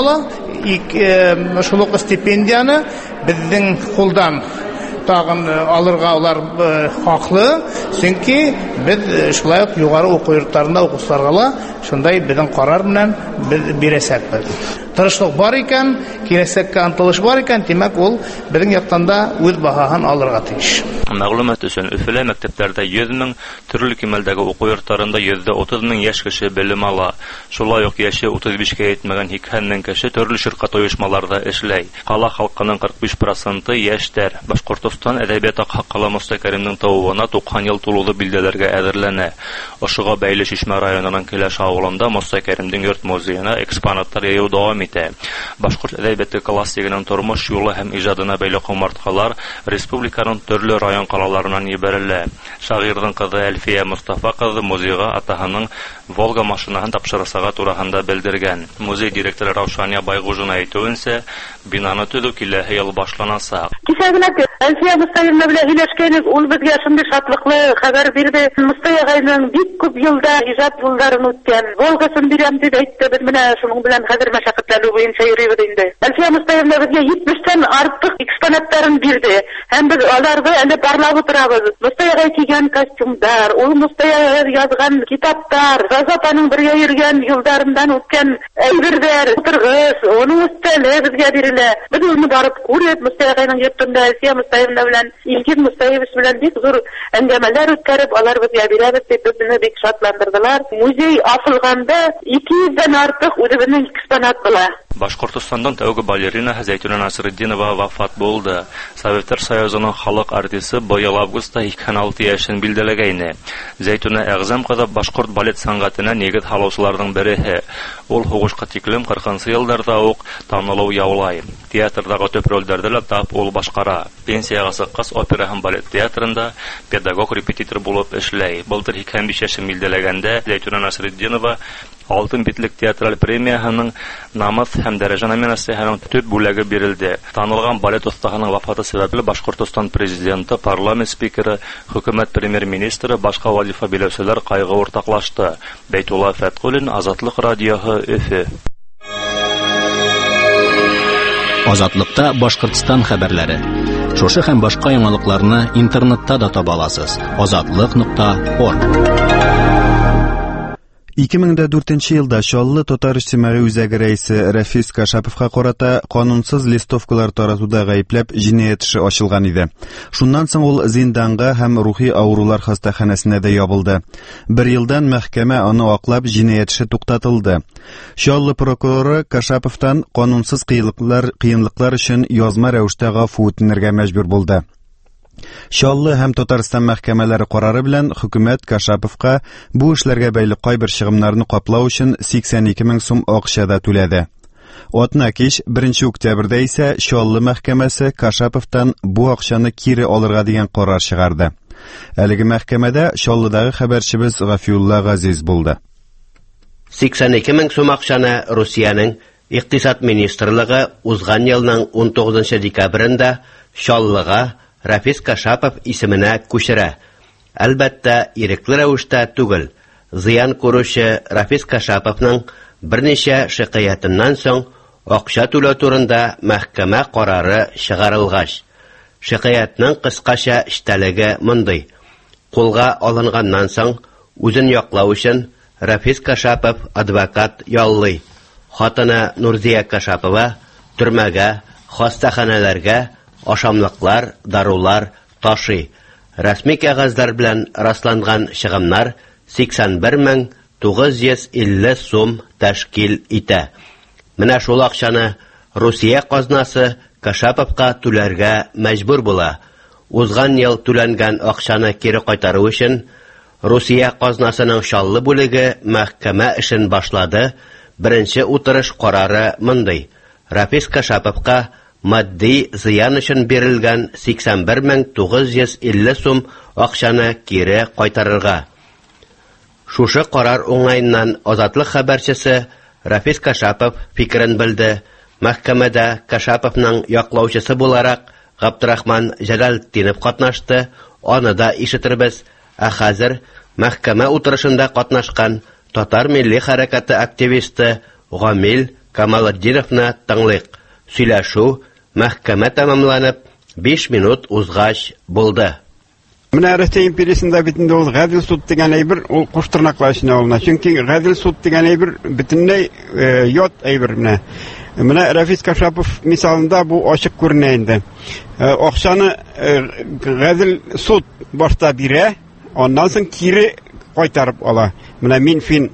ла шул ук стипендияны безнең кулдан тагын алырга улар хаклы. Чөнки без шулай ук югары уку йортларында укучыларга ла шундай безнең карар белән бирәсәкбез. Тырышлык бар икән, киләсәккә антылыш бар икән, димәк ул безнең яктан да үз баһаһын алырга тиеш. Мәгълүмат өчен Өфөлә мәктәпләрдә йөз мең, төрле кимәлдәге уку йортларында йөз утыз мең яшь кеше белем ала. Шулай ук яше утыз бишкә җитмәгән икән мең кеше төрле ширкат оешмаларында эшләй. Кала халкының кырык биш проценты яшьтәр. Башкортстан әдәбият хаккалы Муста Кәримнең тууына туксан ел тулуы билдәләргә әзерләнә. Ошыга бәйле Шишмә районының Келәш авылында Муста Кәримнең йорт музеена экспонатлар яю дәвам итә. Башкорт әдәбияты классигының тормыш юлы һәм иҗадына бәйле кумарткалар республиканың төрле район калаларынан ибәрелә. Шагыйрьнең кызы Әлфия Мустафа кызы музейга атаһының Волга машинаһын тапшырасыга турында белдергән. Музей директоры Раушания Байгужина әйтүенчә, бинаны төзү киләһе ел башланасы. Кичәгенә Әлфия Мустафина белән һөйләшкәнбез, ул безгә шундый шатлыклы хәбәр бирде. Мустафаның бик күп елда иҗат юлларын үткән. Волгасын бирәм дип әйтте. Без менә шуның белән хәзер мәшәкатьләнү буенча йөрибез инде. Әлфия Мустафина безгә җитмештән артык экспонатларын бирде. Һәм без аларны әле барлап утырабыз. Мустафага кигән костюмдар, ул Мустафага язган китаптар, Газапаның бергә йөргән юлларыннан үткән әйберләр, утыргыч, оның өстәле безгә бирелә. Без уны барып күреп, Мустафаның йортында Әлфия Мустафина белән Илгиз Мустафович белән бик зур әңгәмәләр үткәреп, алар безгә бирәбез дип безне бик шатландырдылар. Музей ачылганда ике йөздән артык үзебезнең экспонат була. Башкортстандан тәүге балерина Зәйтүнә Насретдинова вафат булды. Советтар Союзының халык артисты быел августта икән алты яшен билдәләгәйне. Зәйтүнә әгъзам кызы башкорт балет сәнгатенә нигез халышларның бере. Ул хугышка тиклем кыркынчы елларда ук танылу яулай. Театрдагы төп рольләрдә дә тап ул башкара. Пенсияга чыккач опера һәм балет театрында педагог-репетитор булып эшләй. Былтыр икән биш яшен билдәләгәндә Зәйтүнә Насретдинова Алтын битлек театраль премияһының намус һәм дәрәҗә номинациясының төп бүләге бирелде. Танылган балет остахының вафаты сәбәпле Башкортстан президенты, парламент спикеры, хөкүмәт премьер-министры, башка вазифа биләүчеләр кайгы уртаклашты. Бәйтулла Фәткуллин, Азатлык радиоһы, Өфе. Азатлыкта Башкортстан хәбәрләре. Шушы һәм башка яңалыкларны интернетта да таба аласыз. азатлык нокта орг. ике мең дүртенче елда Чаллы Татар иҗтимагый үзәге рәисе Рафис Кашаповка карата канунсыз листовкалар таратуда гаепләп җинаять эше ачылган иде. Шуннан соң ул зинданга һәм рухи авырулар хастаханәсенә дә ябылды. Бер елдан мәхкәмә аны аклап җинаять эше туктатылды. Чаллы прокуроры Кашаповтан канунсыз кыйлыклар, кыенлыклар өчен язма рәвештә гафу үтенергә мәҗбүр булды. Чаллы һәм Татарстан мәхкәмәләре карары белән хөкүмәт Кашаповка бу эшләргә бәйле кайбер чыгымнарны каплау өчен сиксән ике мең сум акча да түләде. Атна кич беренче октябрьдә исә Чаллы мәхкәмәсе Кашаповтан бу акчаны кире алырга дигән карар чыгарды. Әлеге мәхкәмәдә Чаллыдагы хәбәрчебез Гафиулла Газиз булды. сиксән ике мең сум акчаны Русиянең Иктисад министрлыгы узган елның он тугызынчы декабрендә Чаллыга Рафис Кашапов исеменә күчерә. Әлбәттә, ирекле рәвештә түгел. зыян күрүче Рафис Кашаповның берничә шикаятыннан соң акча түләү турында мәхкәмә карары чыгарылгач. Шикаятның кыскача эчтәлеге мондый: Кулга алынганнан соң үзен яклау өчен Рафис Кашапов адвокат яллый. Хатыны Нурзия Кашапова төрмәгә, хастаханәләргә ашамлыклар, дарулар ташый. Рәсми кәгазьләр белән расланган чыгымнар сиксән бер мең тугыз йөз илле сум тәшкил итә. Менә шул акчаны Русия казнасы Кашаповка түләргә мәҗбүр була. Узган ел түләнгән акчаны кире кайтару өчен Русия казнасының шаллы бүлеге мәхкәмә эшен башлады. Беренче утырыш карары мондый: Рафис Кашаповка матди зыян өчен бирелгән сиксән бер мең тугыз йөз илле сум акчаны кире кайтарырга. Шушы карар уңайыннан Азатлык хәбәрчесе Рафис Кашапов фикерен белде. Мәхкәмәдә Кашаповның яклаучысы буларак Габдрахман Җәләлетдинов катнашты. Аны да ишетербез. Ә хәзер мәхкәмә утырышында катнашкан Татар милли хәрәкәте активисты Гамил Камалетдиновны тыңлыйк. Сөйләшү мәхкәмә тәмамланып биш минут узгач булды. Менә Россия империясында битендә ул гадел суд дигән әйбер ул куштырнаклашына алына. Чөнки гадел суд дигән әйбер бөтенләй ят әйбер менә. Менә Рафис Кашапов мисалында бу ачык күренә инде. Акчаны гадел суд башта бирә, аннан соң кире кайтарып ала. Менә мин фин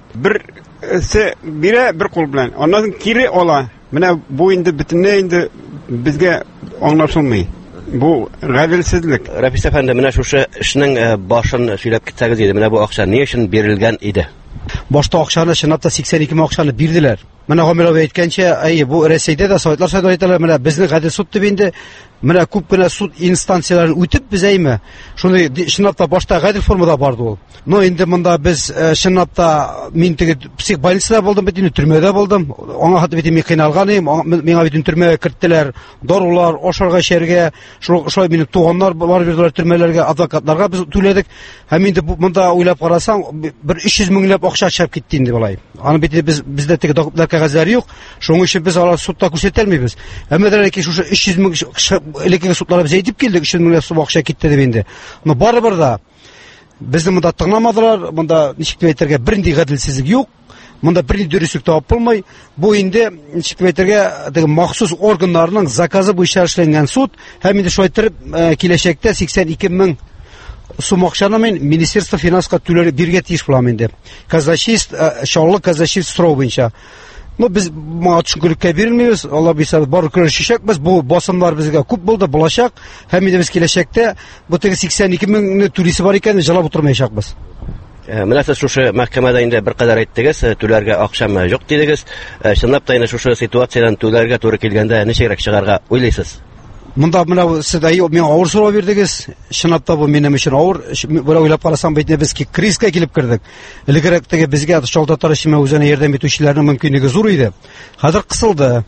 берсе бирә бер кул белән, аннан соң кире ала. Менә бу инде бөтенләй инде безгә аңлашылмый. Бу гаделсезлек. Рафис әфәнде, менә шушы эшнең башын сөйләп китсәгез иде. Менә бу акча ни өчен бирелгән иде? Башта акчаны чынлап та сиксән ике мең акчаны бирделәр. Менә Гамилов әйткәнчә, әйе, бу Россиядә дә сайтлар сайт әйтәләр, менә безнең гадел суд дип инде, менә күп кенә суд инстанцияларын үтеп без әйме. Шуны чынлап та башта гадел формада барды ул. Но инде монда без чынлап та мин теге псих больницада булдым, бит инде төрмәдә булдым. Аңа хәтта бит мин кыйналган идем. Миңа бит төрмәгә керттеләр. Дарулар, ашарга эчәргә, шулай минем туганнар бар бирделәр төрмәләргә, адвокатларга без түләдек. Һәм инде монда уйлап карасаң, бер өч йөз меңләп акча чыгып китте инде балай. Аны бит без бездә теге документлар кәгазьләре юк. Шуның өчен без алар судта күрсәтәлмибез. Әмма дә ки шушы өч йөз мең элекке судларга без әйтеп килдек, өч йөз меңләп сум акча китте дип инде. Но барыбер да безне монда тыңламадылар, монда ничек дип әйтергә бернинди гаделсезлек юк. Монда бернинди дөрестлек табып булмый. Бу инде ничек дип әйтергә теге махсус органнарның заказы буенча эшләнгән суд. Һәм инде шулай итеп киләчәктә сиксән ике мең сум акчаны мен Министерство финанска түләргә биргә тиеш булам инде. Казначейство, шаулы казначейство сорау буенча. Ну без моңа төшенкелеккә бирелмибез. Алла бирсә бар көрәшәчәкбез. Бу басымнар безгә күп булды, булачак. Һәм инде без киләчәктә бу теге сиксән ике меңне түлисе бар икән, җылап утырмаячакбыз. Менә сез шушы мәхкәмәдә инде бер кадәр әйттегез, түләргә акчам юк дидегез. Чынлап та инде шушы ситуациядән түләргә туры килгәндә ничегрәк чыгарга уйлыйсыз? Монда менә сез мен авыр сорау бирдегез. Чынлап та бу минем өчен авыр. Бер уйлап карасам бит без кризиска килеп кирдек. Элегрәк теге безгә Шал Татар ишеме үзенә ярдәм итүчеләрнең мөмкинлеге зур иде. Хәзер кысылды.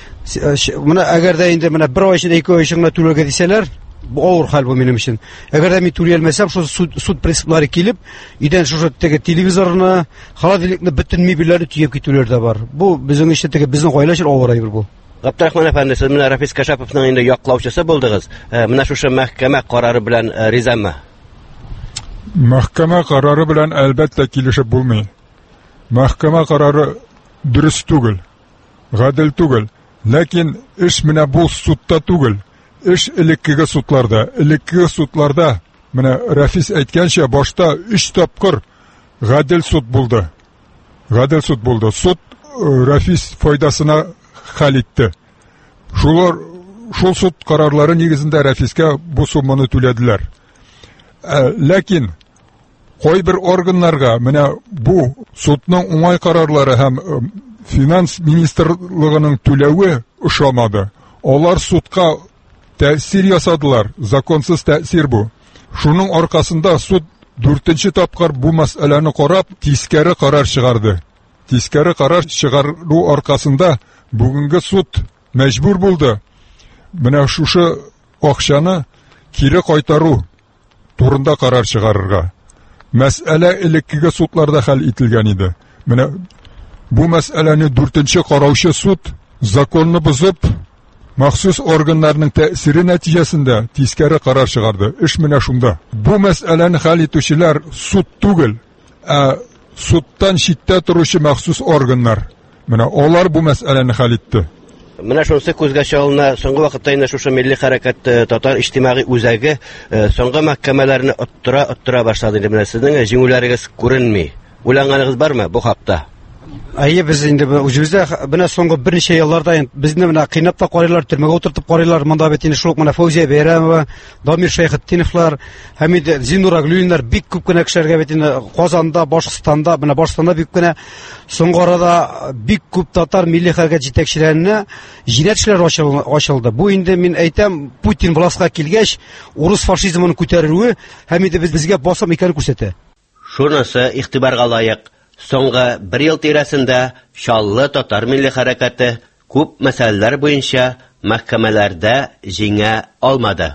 Менә әгәр дә инде менә бер ай эчендә ике ай эчендә түләргә дисәләр, бу авыр хәл бу минем өчен. Әгәр дә мин түләмәсәм, шул суд суд принциплары килеп, идән шушы теге телевизорны, холодильникны бөтен мебельләрне төяп китүләр дә бар. Бу безнең өчен теге безнең гаилә өчен авыр әйбер бу. Габдрахман әфәнде, сез менә Рафис Кашаповның инде яклаучысы булдыгыз. Менә шушы мәхкәмә карары белән ризамы? Мәхкәмә карары белән әлбәттә килешеп булмый. Мәхкәмә карары дөрес түгел, гадел түгел. Ләкин эш менә бу судта түгел. Эш элеккеге судларда, элеккеге судларда менә Рафис әйткәнчә башта өч тапкыр гадел суд булды. Гадел суд булды. Суд Рафис файдасына хәл итте. Шулар шул суд карарлары нигезендә Рафискә бу сумманы түләделәр. Ләкин кайбер органнарга менә бу судның уңай карарлары һәм финанс министрлыгының түләве ошамады. Алар судка тәэсир ясадылар. Законсыз тәэсир бу. Шуның аркасында суд дүртенче тапкыр бу мәсьәләне карап, тискәре карар чыгарды. Тискәре карар чыгару аркасында бүгенге суд мәҗбүр булды. Менә шушы акчаны кире кайтару турында карар чыгарырга. Мәсьәлә элеккеге судларда хәл ителгән иде. Менә бу мәсьәләне дүртенче караучы суд законны бузып, махсус органнарның тәэсире нәтиҗәсендә тискәре карар чыгарды. Эш менә шунда. Бу мәсьәләне хәл итүчеләр суд түгел, ә судтан читтә торучы махсус органнар. Менә алар бу мәсьәләне хәл итте. Менә шунысы күзгә чалына, соңгы вакытта инде шушы милли хәрәкәт татар иҗтимагый үзәге соңгы мәхкәмәләрне оттыра оттыра башлады. Менә сезнең җиңүләрегез күренми. Уйланганыгыз бармы бу хакта? Әйе, без инде үзебездә менә соңгы берничә елларда безне менә кыйнап та карыйлар, төрмәгә утыртып карыйлар. Монда бит инде шул менә Фаузия Бәйрәмова, Дамир Шәйхетдиновлар, Хәмид Зинур Аглюиннар бик күп кенә кешеләргә бит инде Казанда, Башкортстанда, менә Башкортстанда бик кенә соңгы арада бик күп татар милли хәрәкәт җитәкчеләренә җинаять эшләре ачылды. Бу инде мин әйтәм, Путин властька килгәч, урыс фашизмын күтәрүе һәм инде безгә басым икәнен күрсәтә. Шунысы игътибарга лаек. Соңгы бер ел тирәсендә Чаллы татар милли хәрәкәте күп мәсьәләләр буенча мәхкәмәләрдә җиңә алмады.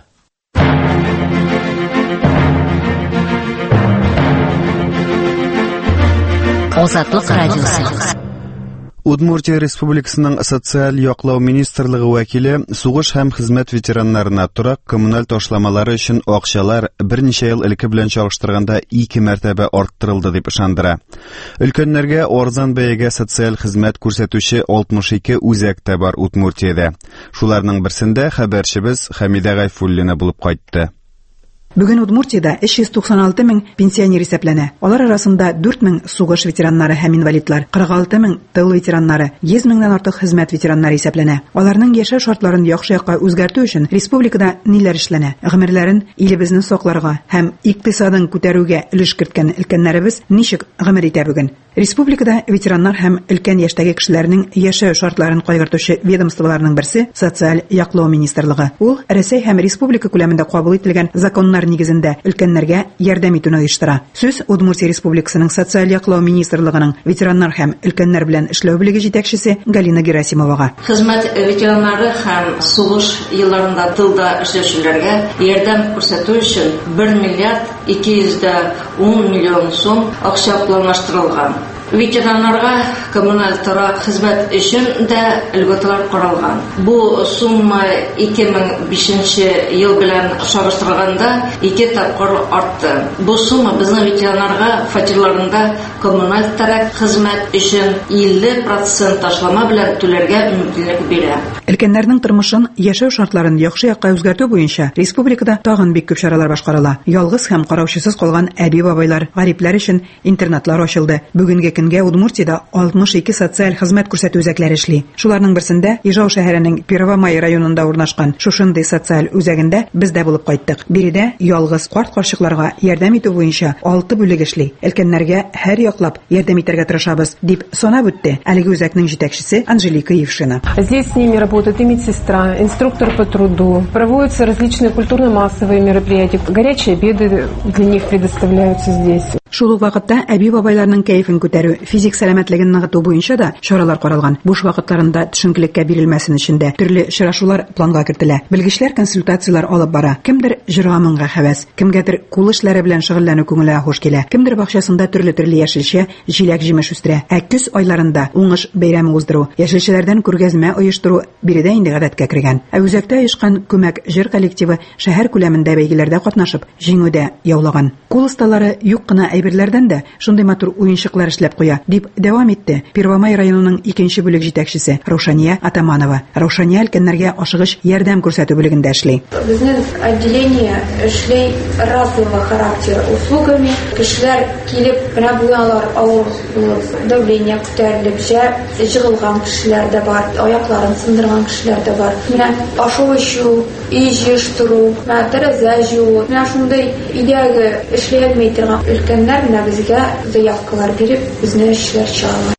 Азатлык радиосы. Удмуртия Республикасының социаль яклау министрлыгы вәкиле сугыш һәм хезмәт ветераннарына торак коммуналь ташламалары өчен акчалар берничә ел элек белән чагыштырганда ике мәртәбә арттырылды дип ышандыра. Өлкәннәргә арзан бәягә социаль хезмәт күрсәтүче алтмыш ике үзәк тә бар Удмуртиядә. Шуларның берсендә хәбәрчебез Хәмидә Гайфуллина булып кайтты. Бүген Удмуртиядә өч йөз туксан алты мең пенсионер исәпләнә. Алар арасында дүрт мең сугыш ветераннары һәм инвалидлар, кырык алты мең тыл ветераннары, йөз меңнән артык хезмәт ветераннары исәпләнә. Аларның яшәү шартларын яхшы якка үзгәртү өчен республикада ниләр эшләнә? Гомерләрен илебезне сакларга һәм икътисадын күтәрүгә өлеш керткән өлкәннәребез ничек гомер итә бүген? Республикада ветераннар һәм өлкән яшьтәге кешеләрнең яшәү шартларын кайгыртучы ведомстволарның берсе социаль яклау министрлыгы. Ул Россия һәм республика күләмендә кабул ителгән законнар нигезендә өлкәннәргә ярдәм итүне оештыра. Сүз Удмуртия Республикасының социаль яклау министрлыгының ветераннар һәм өлкәннәр белән эшләү бүлеге җитәкчесе Галина Герасимовага. Хезмәт ветераннары һәм сугыш елларында тылда эшләүчеләргә ярдәм күрсәтү өчен бер миллиард ике йөз ун миллион сум акча планлаштырылган. Ветераннарга коммуналь торак хезмәт өчен дә льготалар каралган. Бу сумма ике мең бишенче ел белән чагыштырганда ике тапкыр артты. Бу сумма безнең ветераннарга фатирларында коммуналь торак хезмәт өчен илле процент ташлама белән түләргә мөмкинлек бирә. Өлкәннәрнең тормышын, яшәү шартларын яхшы якка үзгәртү буенча республикада тагын бик күп чаралар башкарыла. Ялгыз һәм караучысыз калган әби-бабайлар, гарипләр өчен интернатлар ачылды. Бүгенге көнгә Удмуртиядә алтмыш ике социаль хезмәт күрсәтү үзәкләре эшли. Шуларның берсендә Ижау шәһәренең Первомай районында урнашкан шушындый социаль үзәгендә без дә булып кайттык. Биредә ялгыз карт карчыкларга ярдәм итү буенча алты бүлек эшли. Өлкәннәргә һәр яклап ярдәм итәргә тырышабыз, дип санап үтте әлеге үзәкнең җитәкчесе Анжелика Евшина. Здесь с ними работает и медсестра, инструктор по труду. Проводятся различные культурно-массовые мероприятия. Горячие обеды для них предоставляются здесь. Шул ук вакытта әби-бабайларның кәефен күтәрү, физик сәламәтлеген ныгыту буенча да чаралар каралган. Буш вакытларында төшенкелеккә бирелмәсен өчен дә төрле очрашулар планга кертелә. Белгечләр консультациялар алып бара. Кемдер җырга моңга һәвәс, кемгәдер кул эшләре белән шөгыльләнү күңелгә хуш килә. Кемдер бакчасында төрле-төрле яшелчә, җиләк-җимеш үстерә. Ә көз айларында уңыш бәйрәме уздыру, яшелчәләрдән күргәзмә оештыру биредә инде гадәткә кергән. Ә үзәктә оешкан күмәк җыр коллективы шәһәр күләмендә бәйгеләрдә катнашып, җиңүдә яулаган. Кул осталары юк кына әйберләрдән дә шундый матур уенчыклар эшләп куя, дип дәвам итте Первомай районының икенче бүлек җитәкчесе Раушания Атаманова. Раушания өлкәннәргә ашыгыч ярдәм күрсәтү бүлегендә эшли. Безнең отделение эшли разового характера услугами. Кешеләр килеп менә буялар авыр булып, давление күтәрелеп, җыгылган кешеләр дә бар, аякларын сындырган кешеләр дә бар. Менә ашу ичү, үй җыштыру, менә тәрәзә җыю, менә шундый идеяга эшли алмый торган өлкәннәр менә безгә заявкалар биреп, безне эшләр чыгаралар.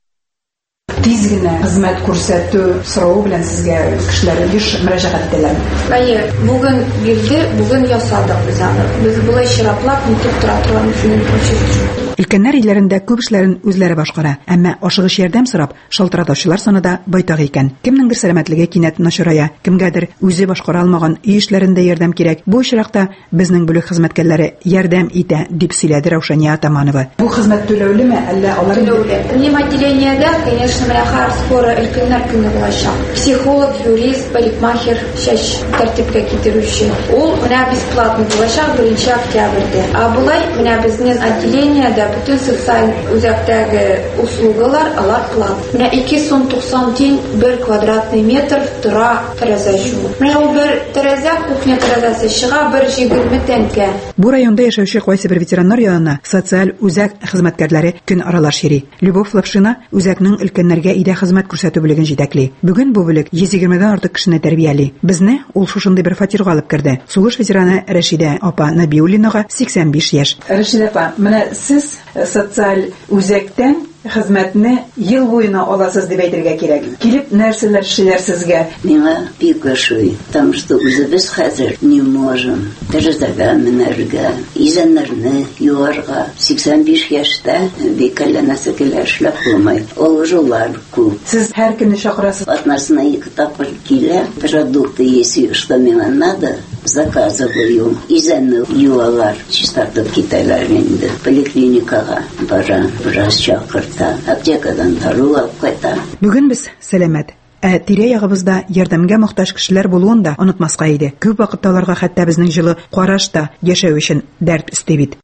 Тиз генә хезмәт күрсәтү сорау белән сезгә кешеләр еш мөрәҗәгать итәләр. Әйе, бүген бирде, бүген ясадык без аны. Без булай чираплап, нитеп тора торган өчен Өлкәннәр илләрендә күп эшләрен үзләре башкара, әмма ашыгыч ярдәм сорап шалтыратучылар саны да байтак икән. Кемнеңдер сәламәтлеге кинәт начарая, кемгәдер үзе башкара алмаган үй эшләрендә ярдәм кирәк. Бу очракта безнең бүлек хезмәткәрләре ярдәм итә, дип сөйләде Раушания Атаманова. Бу хезмәт түләүлеме, әллә алар түләүле? Минем отделениедә, конечно, менә һәр скоро өлкәннәр көне булачак. Психолог, юрист, парикмахер, чәч тәртипкә китерүче. Ул менә бесплатный булачак беренче октябрьдә. А булай менә безнең отделениедә bütün социаль үзәктәге услугалар алар плат. Менә ике сум туксан тиен бер квадратный метр тора тәрәзә җу. Менә ул бер тәрәзә кухня тәрәзәсе чыга бер егерме тәңкә. Бу районда яшәүче кайсы бер ветераннар янына социаль үзәк хезмәткәрләре көн аралаш йөри. Любовь Лапшина үзәкнең өлкәннәргә идә хезмәт күрсәтү бүлеген җитәкли. Бүген бу бүлек йөз егермедән артык кешене тәрбияли. Безне ул шушындый бер фатирга алып керде. Сугыш ветераны Рәшидә апа Набиуллинага сиксән биш яшь. Рәшидә апа, менә сез социаль үзәктән хезмәтне ел буена аласыз дип әйтергә кирәк. Килеп нәрсәләр эшләр сезгә? Миңа бик ошый, потому что үзебез хәзер не можем. Тәрәзәгә менәргә, изәннәрне юарга. сиксән биш яшьтә бик әлләнәсе килә эшләп булмый. Ул жоллар күп. Сез һәр көнне чакырасыз. Атнасына ике тапкыр килә. Продукты если что мне надо, заказываю. Изәнне юалар, чистартып китәләр инде. Поликлиникага бара, бераз чакыр. Аптекадан дару алып кайта. Бүген без сәламәт. Ә тирә-ягыбызда ярдәмгә мохтаҗ кешеләр булуын да онытмаска иде. Күп вакытта аларга хәтта безнең җылы караш та яшәү өчен дәрт өсти бит.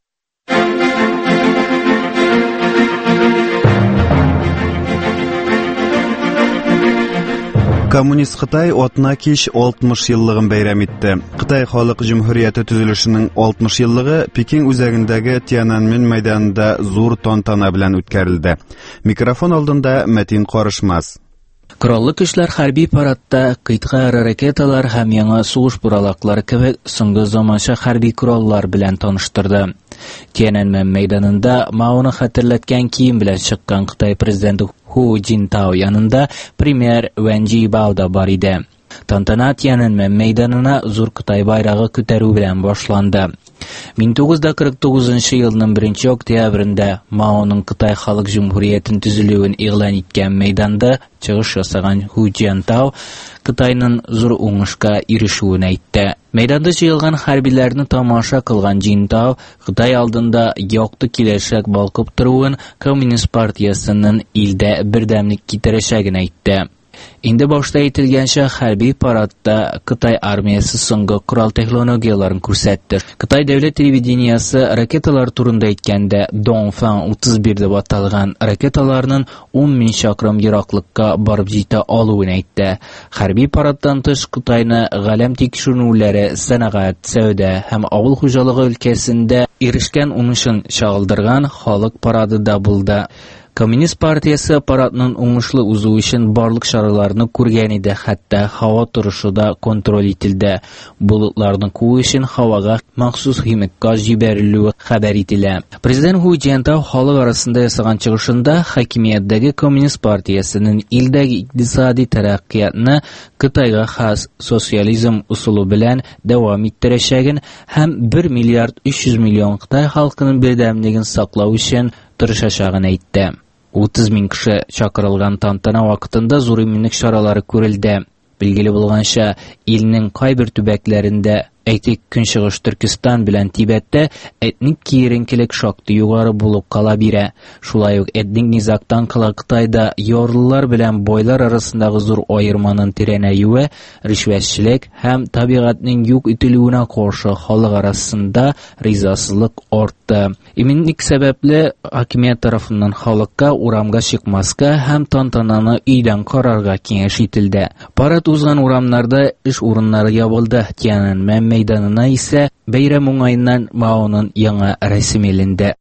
Коммунист Кытай атна кич алтмыш еллыгын бәйрәм итте. Кытай халык җумһурияте төзелешенең алтмыш еллыгы Пекин үзәгендәге Тиананмен мәйданында зур тантана белән үткәрелде. Микрофон алдында Мәтин Карышмас. Кораллы көчләр хәрби парадта кыйтга ракеталар һәм яңа сугыш буралаклары кебек соңгы заманча хәрби кораллар белән таныштырды. Тиананмен мәйданында Маоны хәтерләткән кием белән чыккан Кытай президенты Ху Джинтао янында премьер Вэн Жибао да бар иде. Тантана Тиананмен мәйданына зур Кытай байрагы күтәрү белән башланды. мең тугыз йөз кырык тугызынчы елның беренче октябрендә Маоның Кытай халык җумһуриятен төзелүен игълан иткән мәйданда чыгыш ясаган Ху Джинтао Кытайның зур уңышка ирешүен әйтте. Мәйданда җыелган хәрбиләрне тамаша кылган Джинтао Кытай алдында якты киләчәк балкып торуын Коммунист партиясының илдә бердәмлек китерәчәген әйтте. Инде башта әйтелгәнчә хәрби парадта Кытай армиясы соңгы корал технологияларын күрсәтте. Кытай дәүләт телевидениесе ракеталар турында әйткәндә Дongfang утыз бер дип аталган ракеталарның ун мең чакрым ераклыкка барып җитә алуын әйтте. Хәрби парадтан тыш Кытайны галәм тикшерүләре, сәнәгать, сәүдә һәм авыл хуҗалыгы өлкәсендә ирешкән уңышын чагылдырган халык парады да булды. Коммунист партиясы парадның уңышлы узуы өчен барлык чараларны күргән иде, хәтта һава торышы да контроль ителде. Болытларны куу өчен һавага махсус химик газ җибәрелүе хәбәр ителә. Президент Ху Джинтао халык арасында ясаган чыгышында хакимияттәге коммунист партиясының илдәге икътисади тараҡҡиятны Кытайга хас социализм усулы белән дәвам иттерәчәген һәм бер миллиард өч йөз миллион Кытай халкының бердәмлеген саклау өчен тырышачагын әйтте. утыз мең кеше чакырылган тантана вакытында зур иминлек чаралары күрелде. Билгеле булганча, илнең кайбер төбәкләрендә, әйтик, Көнчыгыш Төркистан белән Тибеттә этник киеренкелек шактый югары булып кала бирә. Шулай ук этник низактан кала Кытайда ярлылар белән бойлар арасындагы зур аерманың тирәнәюе, ришвәтчелек һәм табигатьнең юк ителүенә каршы халык арасында ризасызлык артты. Иминлек сәбәпле хакимият тарафыннан халыкка урамга чыкмаска һәм тантананы өйдән карарга киңәш ителде. Парад узган урамнарда эш урыннары ябылды. Тиананмен мәйданына исә бәйрәм уңаеннан Маоның яңа рәсем эленде.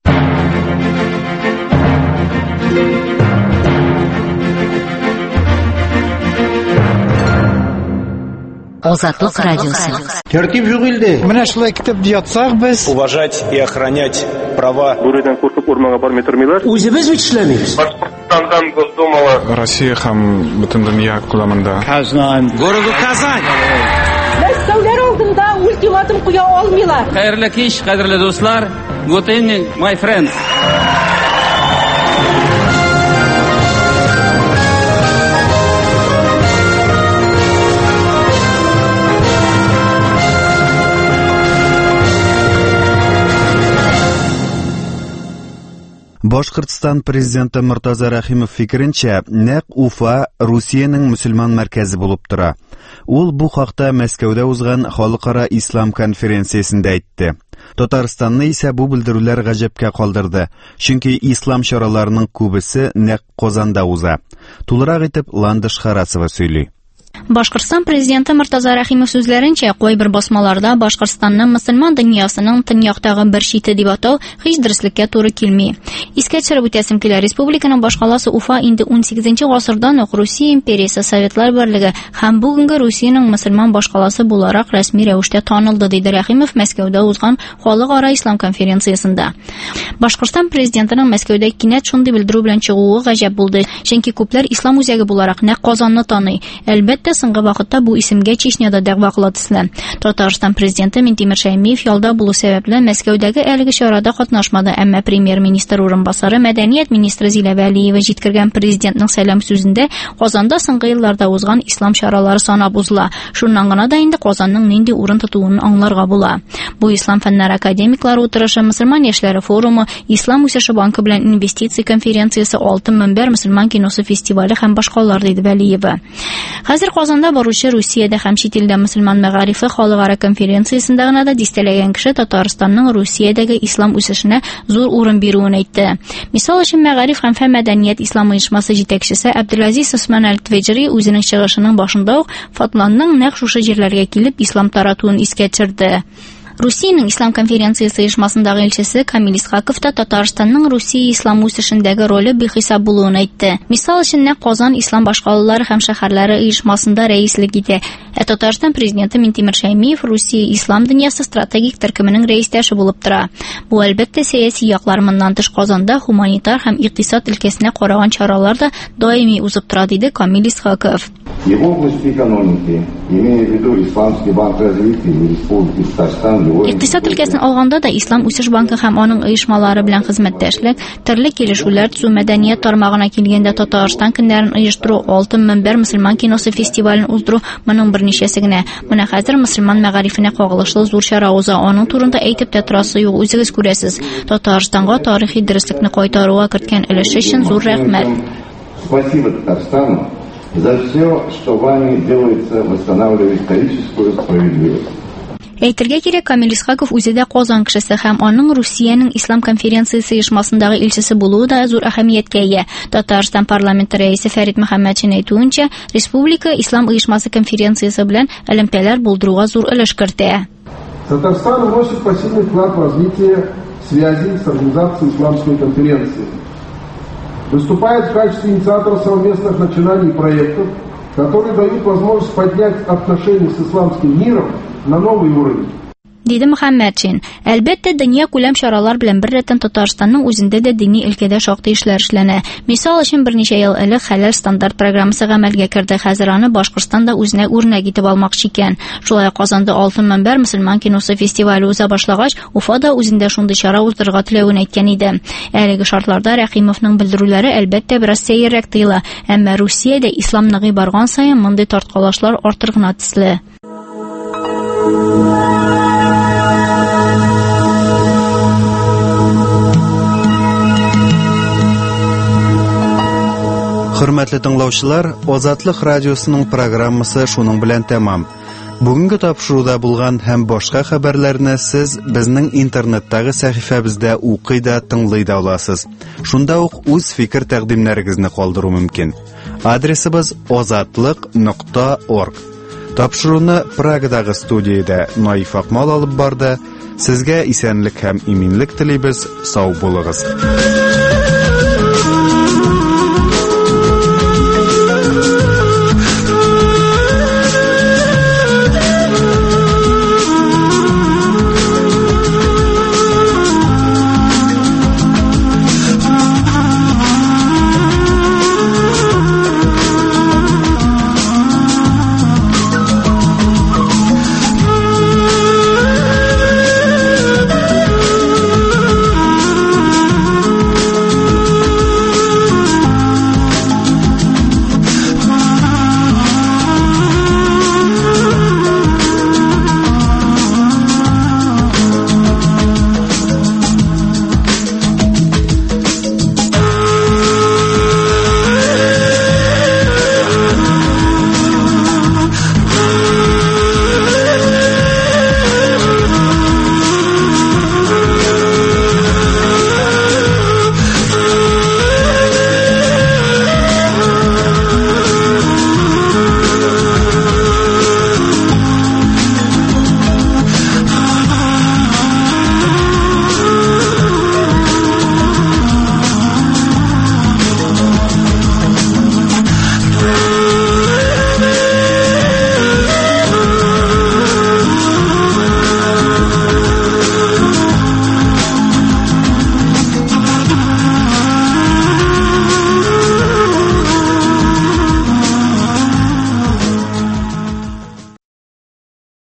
Азатлык радиосы. Тәртип юк инде. Менә шулай китеп ятсак без. Уважать и охранять права. Бүредән куркып урманга бармый тормыйлар. Үзебез бит эшләмибез. Башкортстандан Госдумала. Россия һәм бөтен дөнья күләмендә. Казан. Городу Казань. Мәскәүләр алдында ультиматум куя алмыйлар. Хәерле кич, кадерле дуслар. Good evening, my friends. Башкортстан президенты Муртаза Рахимов фикеренчә, нәкъ Уфа Русиянең мөселман мәркәзе булып тора. Ул бу хакта Мәскәүдә узган халыкара ислам конференциясендә әйтте. Татарстанны исә бу белдерүләр гаҗәпкә калдырды, чөнки ислам чараларының күбесе нәкъ Казанда уза. Тулырак итеп Ландыш Харасова сөйли. Башкортстан президенты Муртаза Рахимов сүзләренчә, кайбер басмаларда Башкортстанны мөселман дөньясының төньяктагы бер чите дип атау һич дөреслеккә туры килми. Искә төшереп үтәсем килә, республиканың башкаласы Уфа инде унсигезенче гасырдан ук Русия империясе, Советлар берлеге һәм бүгенге Русиянең мөселман башкаласы буларак рәсми рәвештә танылды, диде Рахимов Мәскәүдә узган халыкара ислам конференциясендә. Башкортстан президентының Мәскәүдә кинәт шундый белдерү белән чыгуы гаҗәп булды, чөнки күпләр ислам үзәге буларак нәкъ Казанны таный. Әлбәттә, соңгы вакытта бу исемгә Чечняда дәгъва кыла төсле. Татарстан президенты Минтимер Шәймиев ялда булу сәбәпле Мәскәүдәге әлеге чарада катнашмады, әмма премьер-министр урынбасары, мәдәният министры Зилә Вәлиева җиткергән президентның сәлам сүзендә Казанда соңгы елларда узган ислам чаралары санап узыла. Шуннан гына да инде Казанның нинди урын тотуын аңларга була. Бу ислам фәннәре академиклары утырышы, мөселман яшьләре форумы, Ислам үсеше банкы белән инвестиция конференциясе, Алтын мөнбәр мөселман киносы фестивале һәм башкалар, диде Вәлиева. Хәзер Казанда баручы Русиядә һәм чит илдә мөселман мәгарифе халыкара конференциясендә гына да дистәләгән кеше Татарстанның Русиядәге ислам үсешенә зур урын бирүен әйтте. Мисал өчен, мәгариф һәм фән мәдәният ислам оешмасы җитәкчесе Абдулазиз Усман әл-Твеҗри үзенең чыгышының башында ук Фатманның нәкъ шушы җирләргә килеп ислам таратуын искә төшерде. Русиянең ислам конференциясе оешмасындагы илчесе Камил Исхаков та Татарстанның Русия ислам үсешендәге роле бихисап булуын әйтте. Мисал өчен, нәкъ Казан ислам башкалалары һәм шәһәрләре оешмасында рәислек итә. Ә Татарстан президенты Минтимер Шәймиев Русия ислам дөньясы стратегик төркеменең рәистәше булып тора. Бу әлбәттә сәяси яклар моннан тыш Казанда хуманитар һәм икътисад өлкәсенә караган чаралар да даими узып тора, диде Камил Исхаков. И в области экономики, имея в виду Исламский банк развития Республики Татарстан. Икътисад өлкәсен алганда да Ислам үсеш банкы һәм аның оешмалары белән хезмәттәшлек, төрле килешүләр төзү, мәдәният тармагына килгәндә Татарстан көннәрен оештыру, Алтын мөнбәр мөселман киносы фестивален уздыру, моның берничәсе генә. Менә хәзер мөселман мәгарифенә кагылышлы зур чара уза, аның турында әйтеп тә торасы юк, үзегез күрәсез. Татарстанга тарихи дөреслекне кайтаруга керткән өлеше өчен зур рәхмәт. Спасибо Татарстану за все, что вами делается, восстанавливая историческую справедливость. Әйтергә кирәк, Камил Исхаков үзе дә Казан кешесе һәм аның Русиянең ислам конференциясе оешмасындагы илчесе булуы да зур әһәмияткә ия. Татарстан парламенты рәисе Фәрит Мөхәммәтшин әйтүенчә, республика ислам оешмасы конференциясе белән элемтәләр булдыруга зур өлеш кертә. Татарстан вносит посильный вклад в развитие связи с организацией исламской конференции. Выступает в качестве инициатора совместных начинаний и проектов, которые дают возможность поднять отношения с исламским миром на новый уровень. Диде Мөхәммәтшин. Әлбәттә, дөнья күләм чаралар белән бер рәттән Татарстанның үзендә дә дини өлкәдә шактый эшләр эшләнә. Мисал өчен, берничә ел элек хәләл стандарт программасы гамәлгә керде. Хәзер аны Башкортстан да үзенә үрнәк итеп алмакчы икән. Шулай Казанда Алтын мөнбәр мөселман киносы фестивале уза башлагач, Уфада үзендә шундый чара уздырырга теләвен әйткән иде. Әлеге шартларда Рәхимовның белдерүләре әлбәттә бераз сәеррәк тоела, әмма Русиядә ислам ныгый барган саен мондый тарткалашлар артыр гына төсле. Хөрмәтле тыңлаучылар, Азатлык радиосының программасы шуның белән тәмам. Бүгенге тапшыруда булган һәм башка хәбәрләрне сез безнең интернеттагы сәхифәбездә укый да, тыңлый да аласыз. Шунда ук үз фикер тәкъдимнәрегезне калдыру мөмкин. Адресыбыз азатлык нокта орг. Тапшыруны Прагадагы студиядә Наиф Акмал алып барды. Сезгә исәнлек һәм иминлек телибез. Сау булыгыз.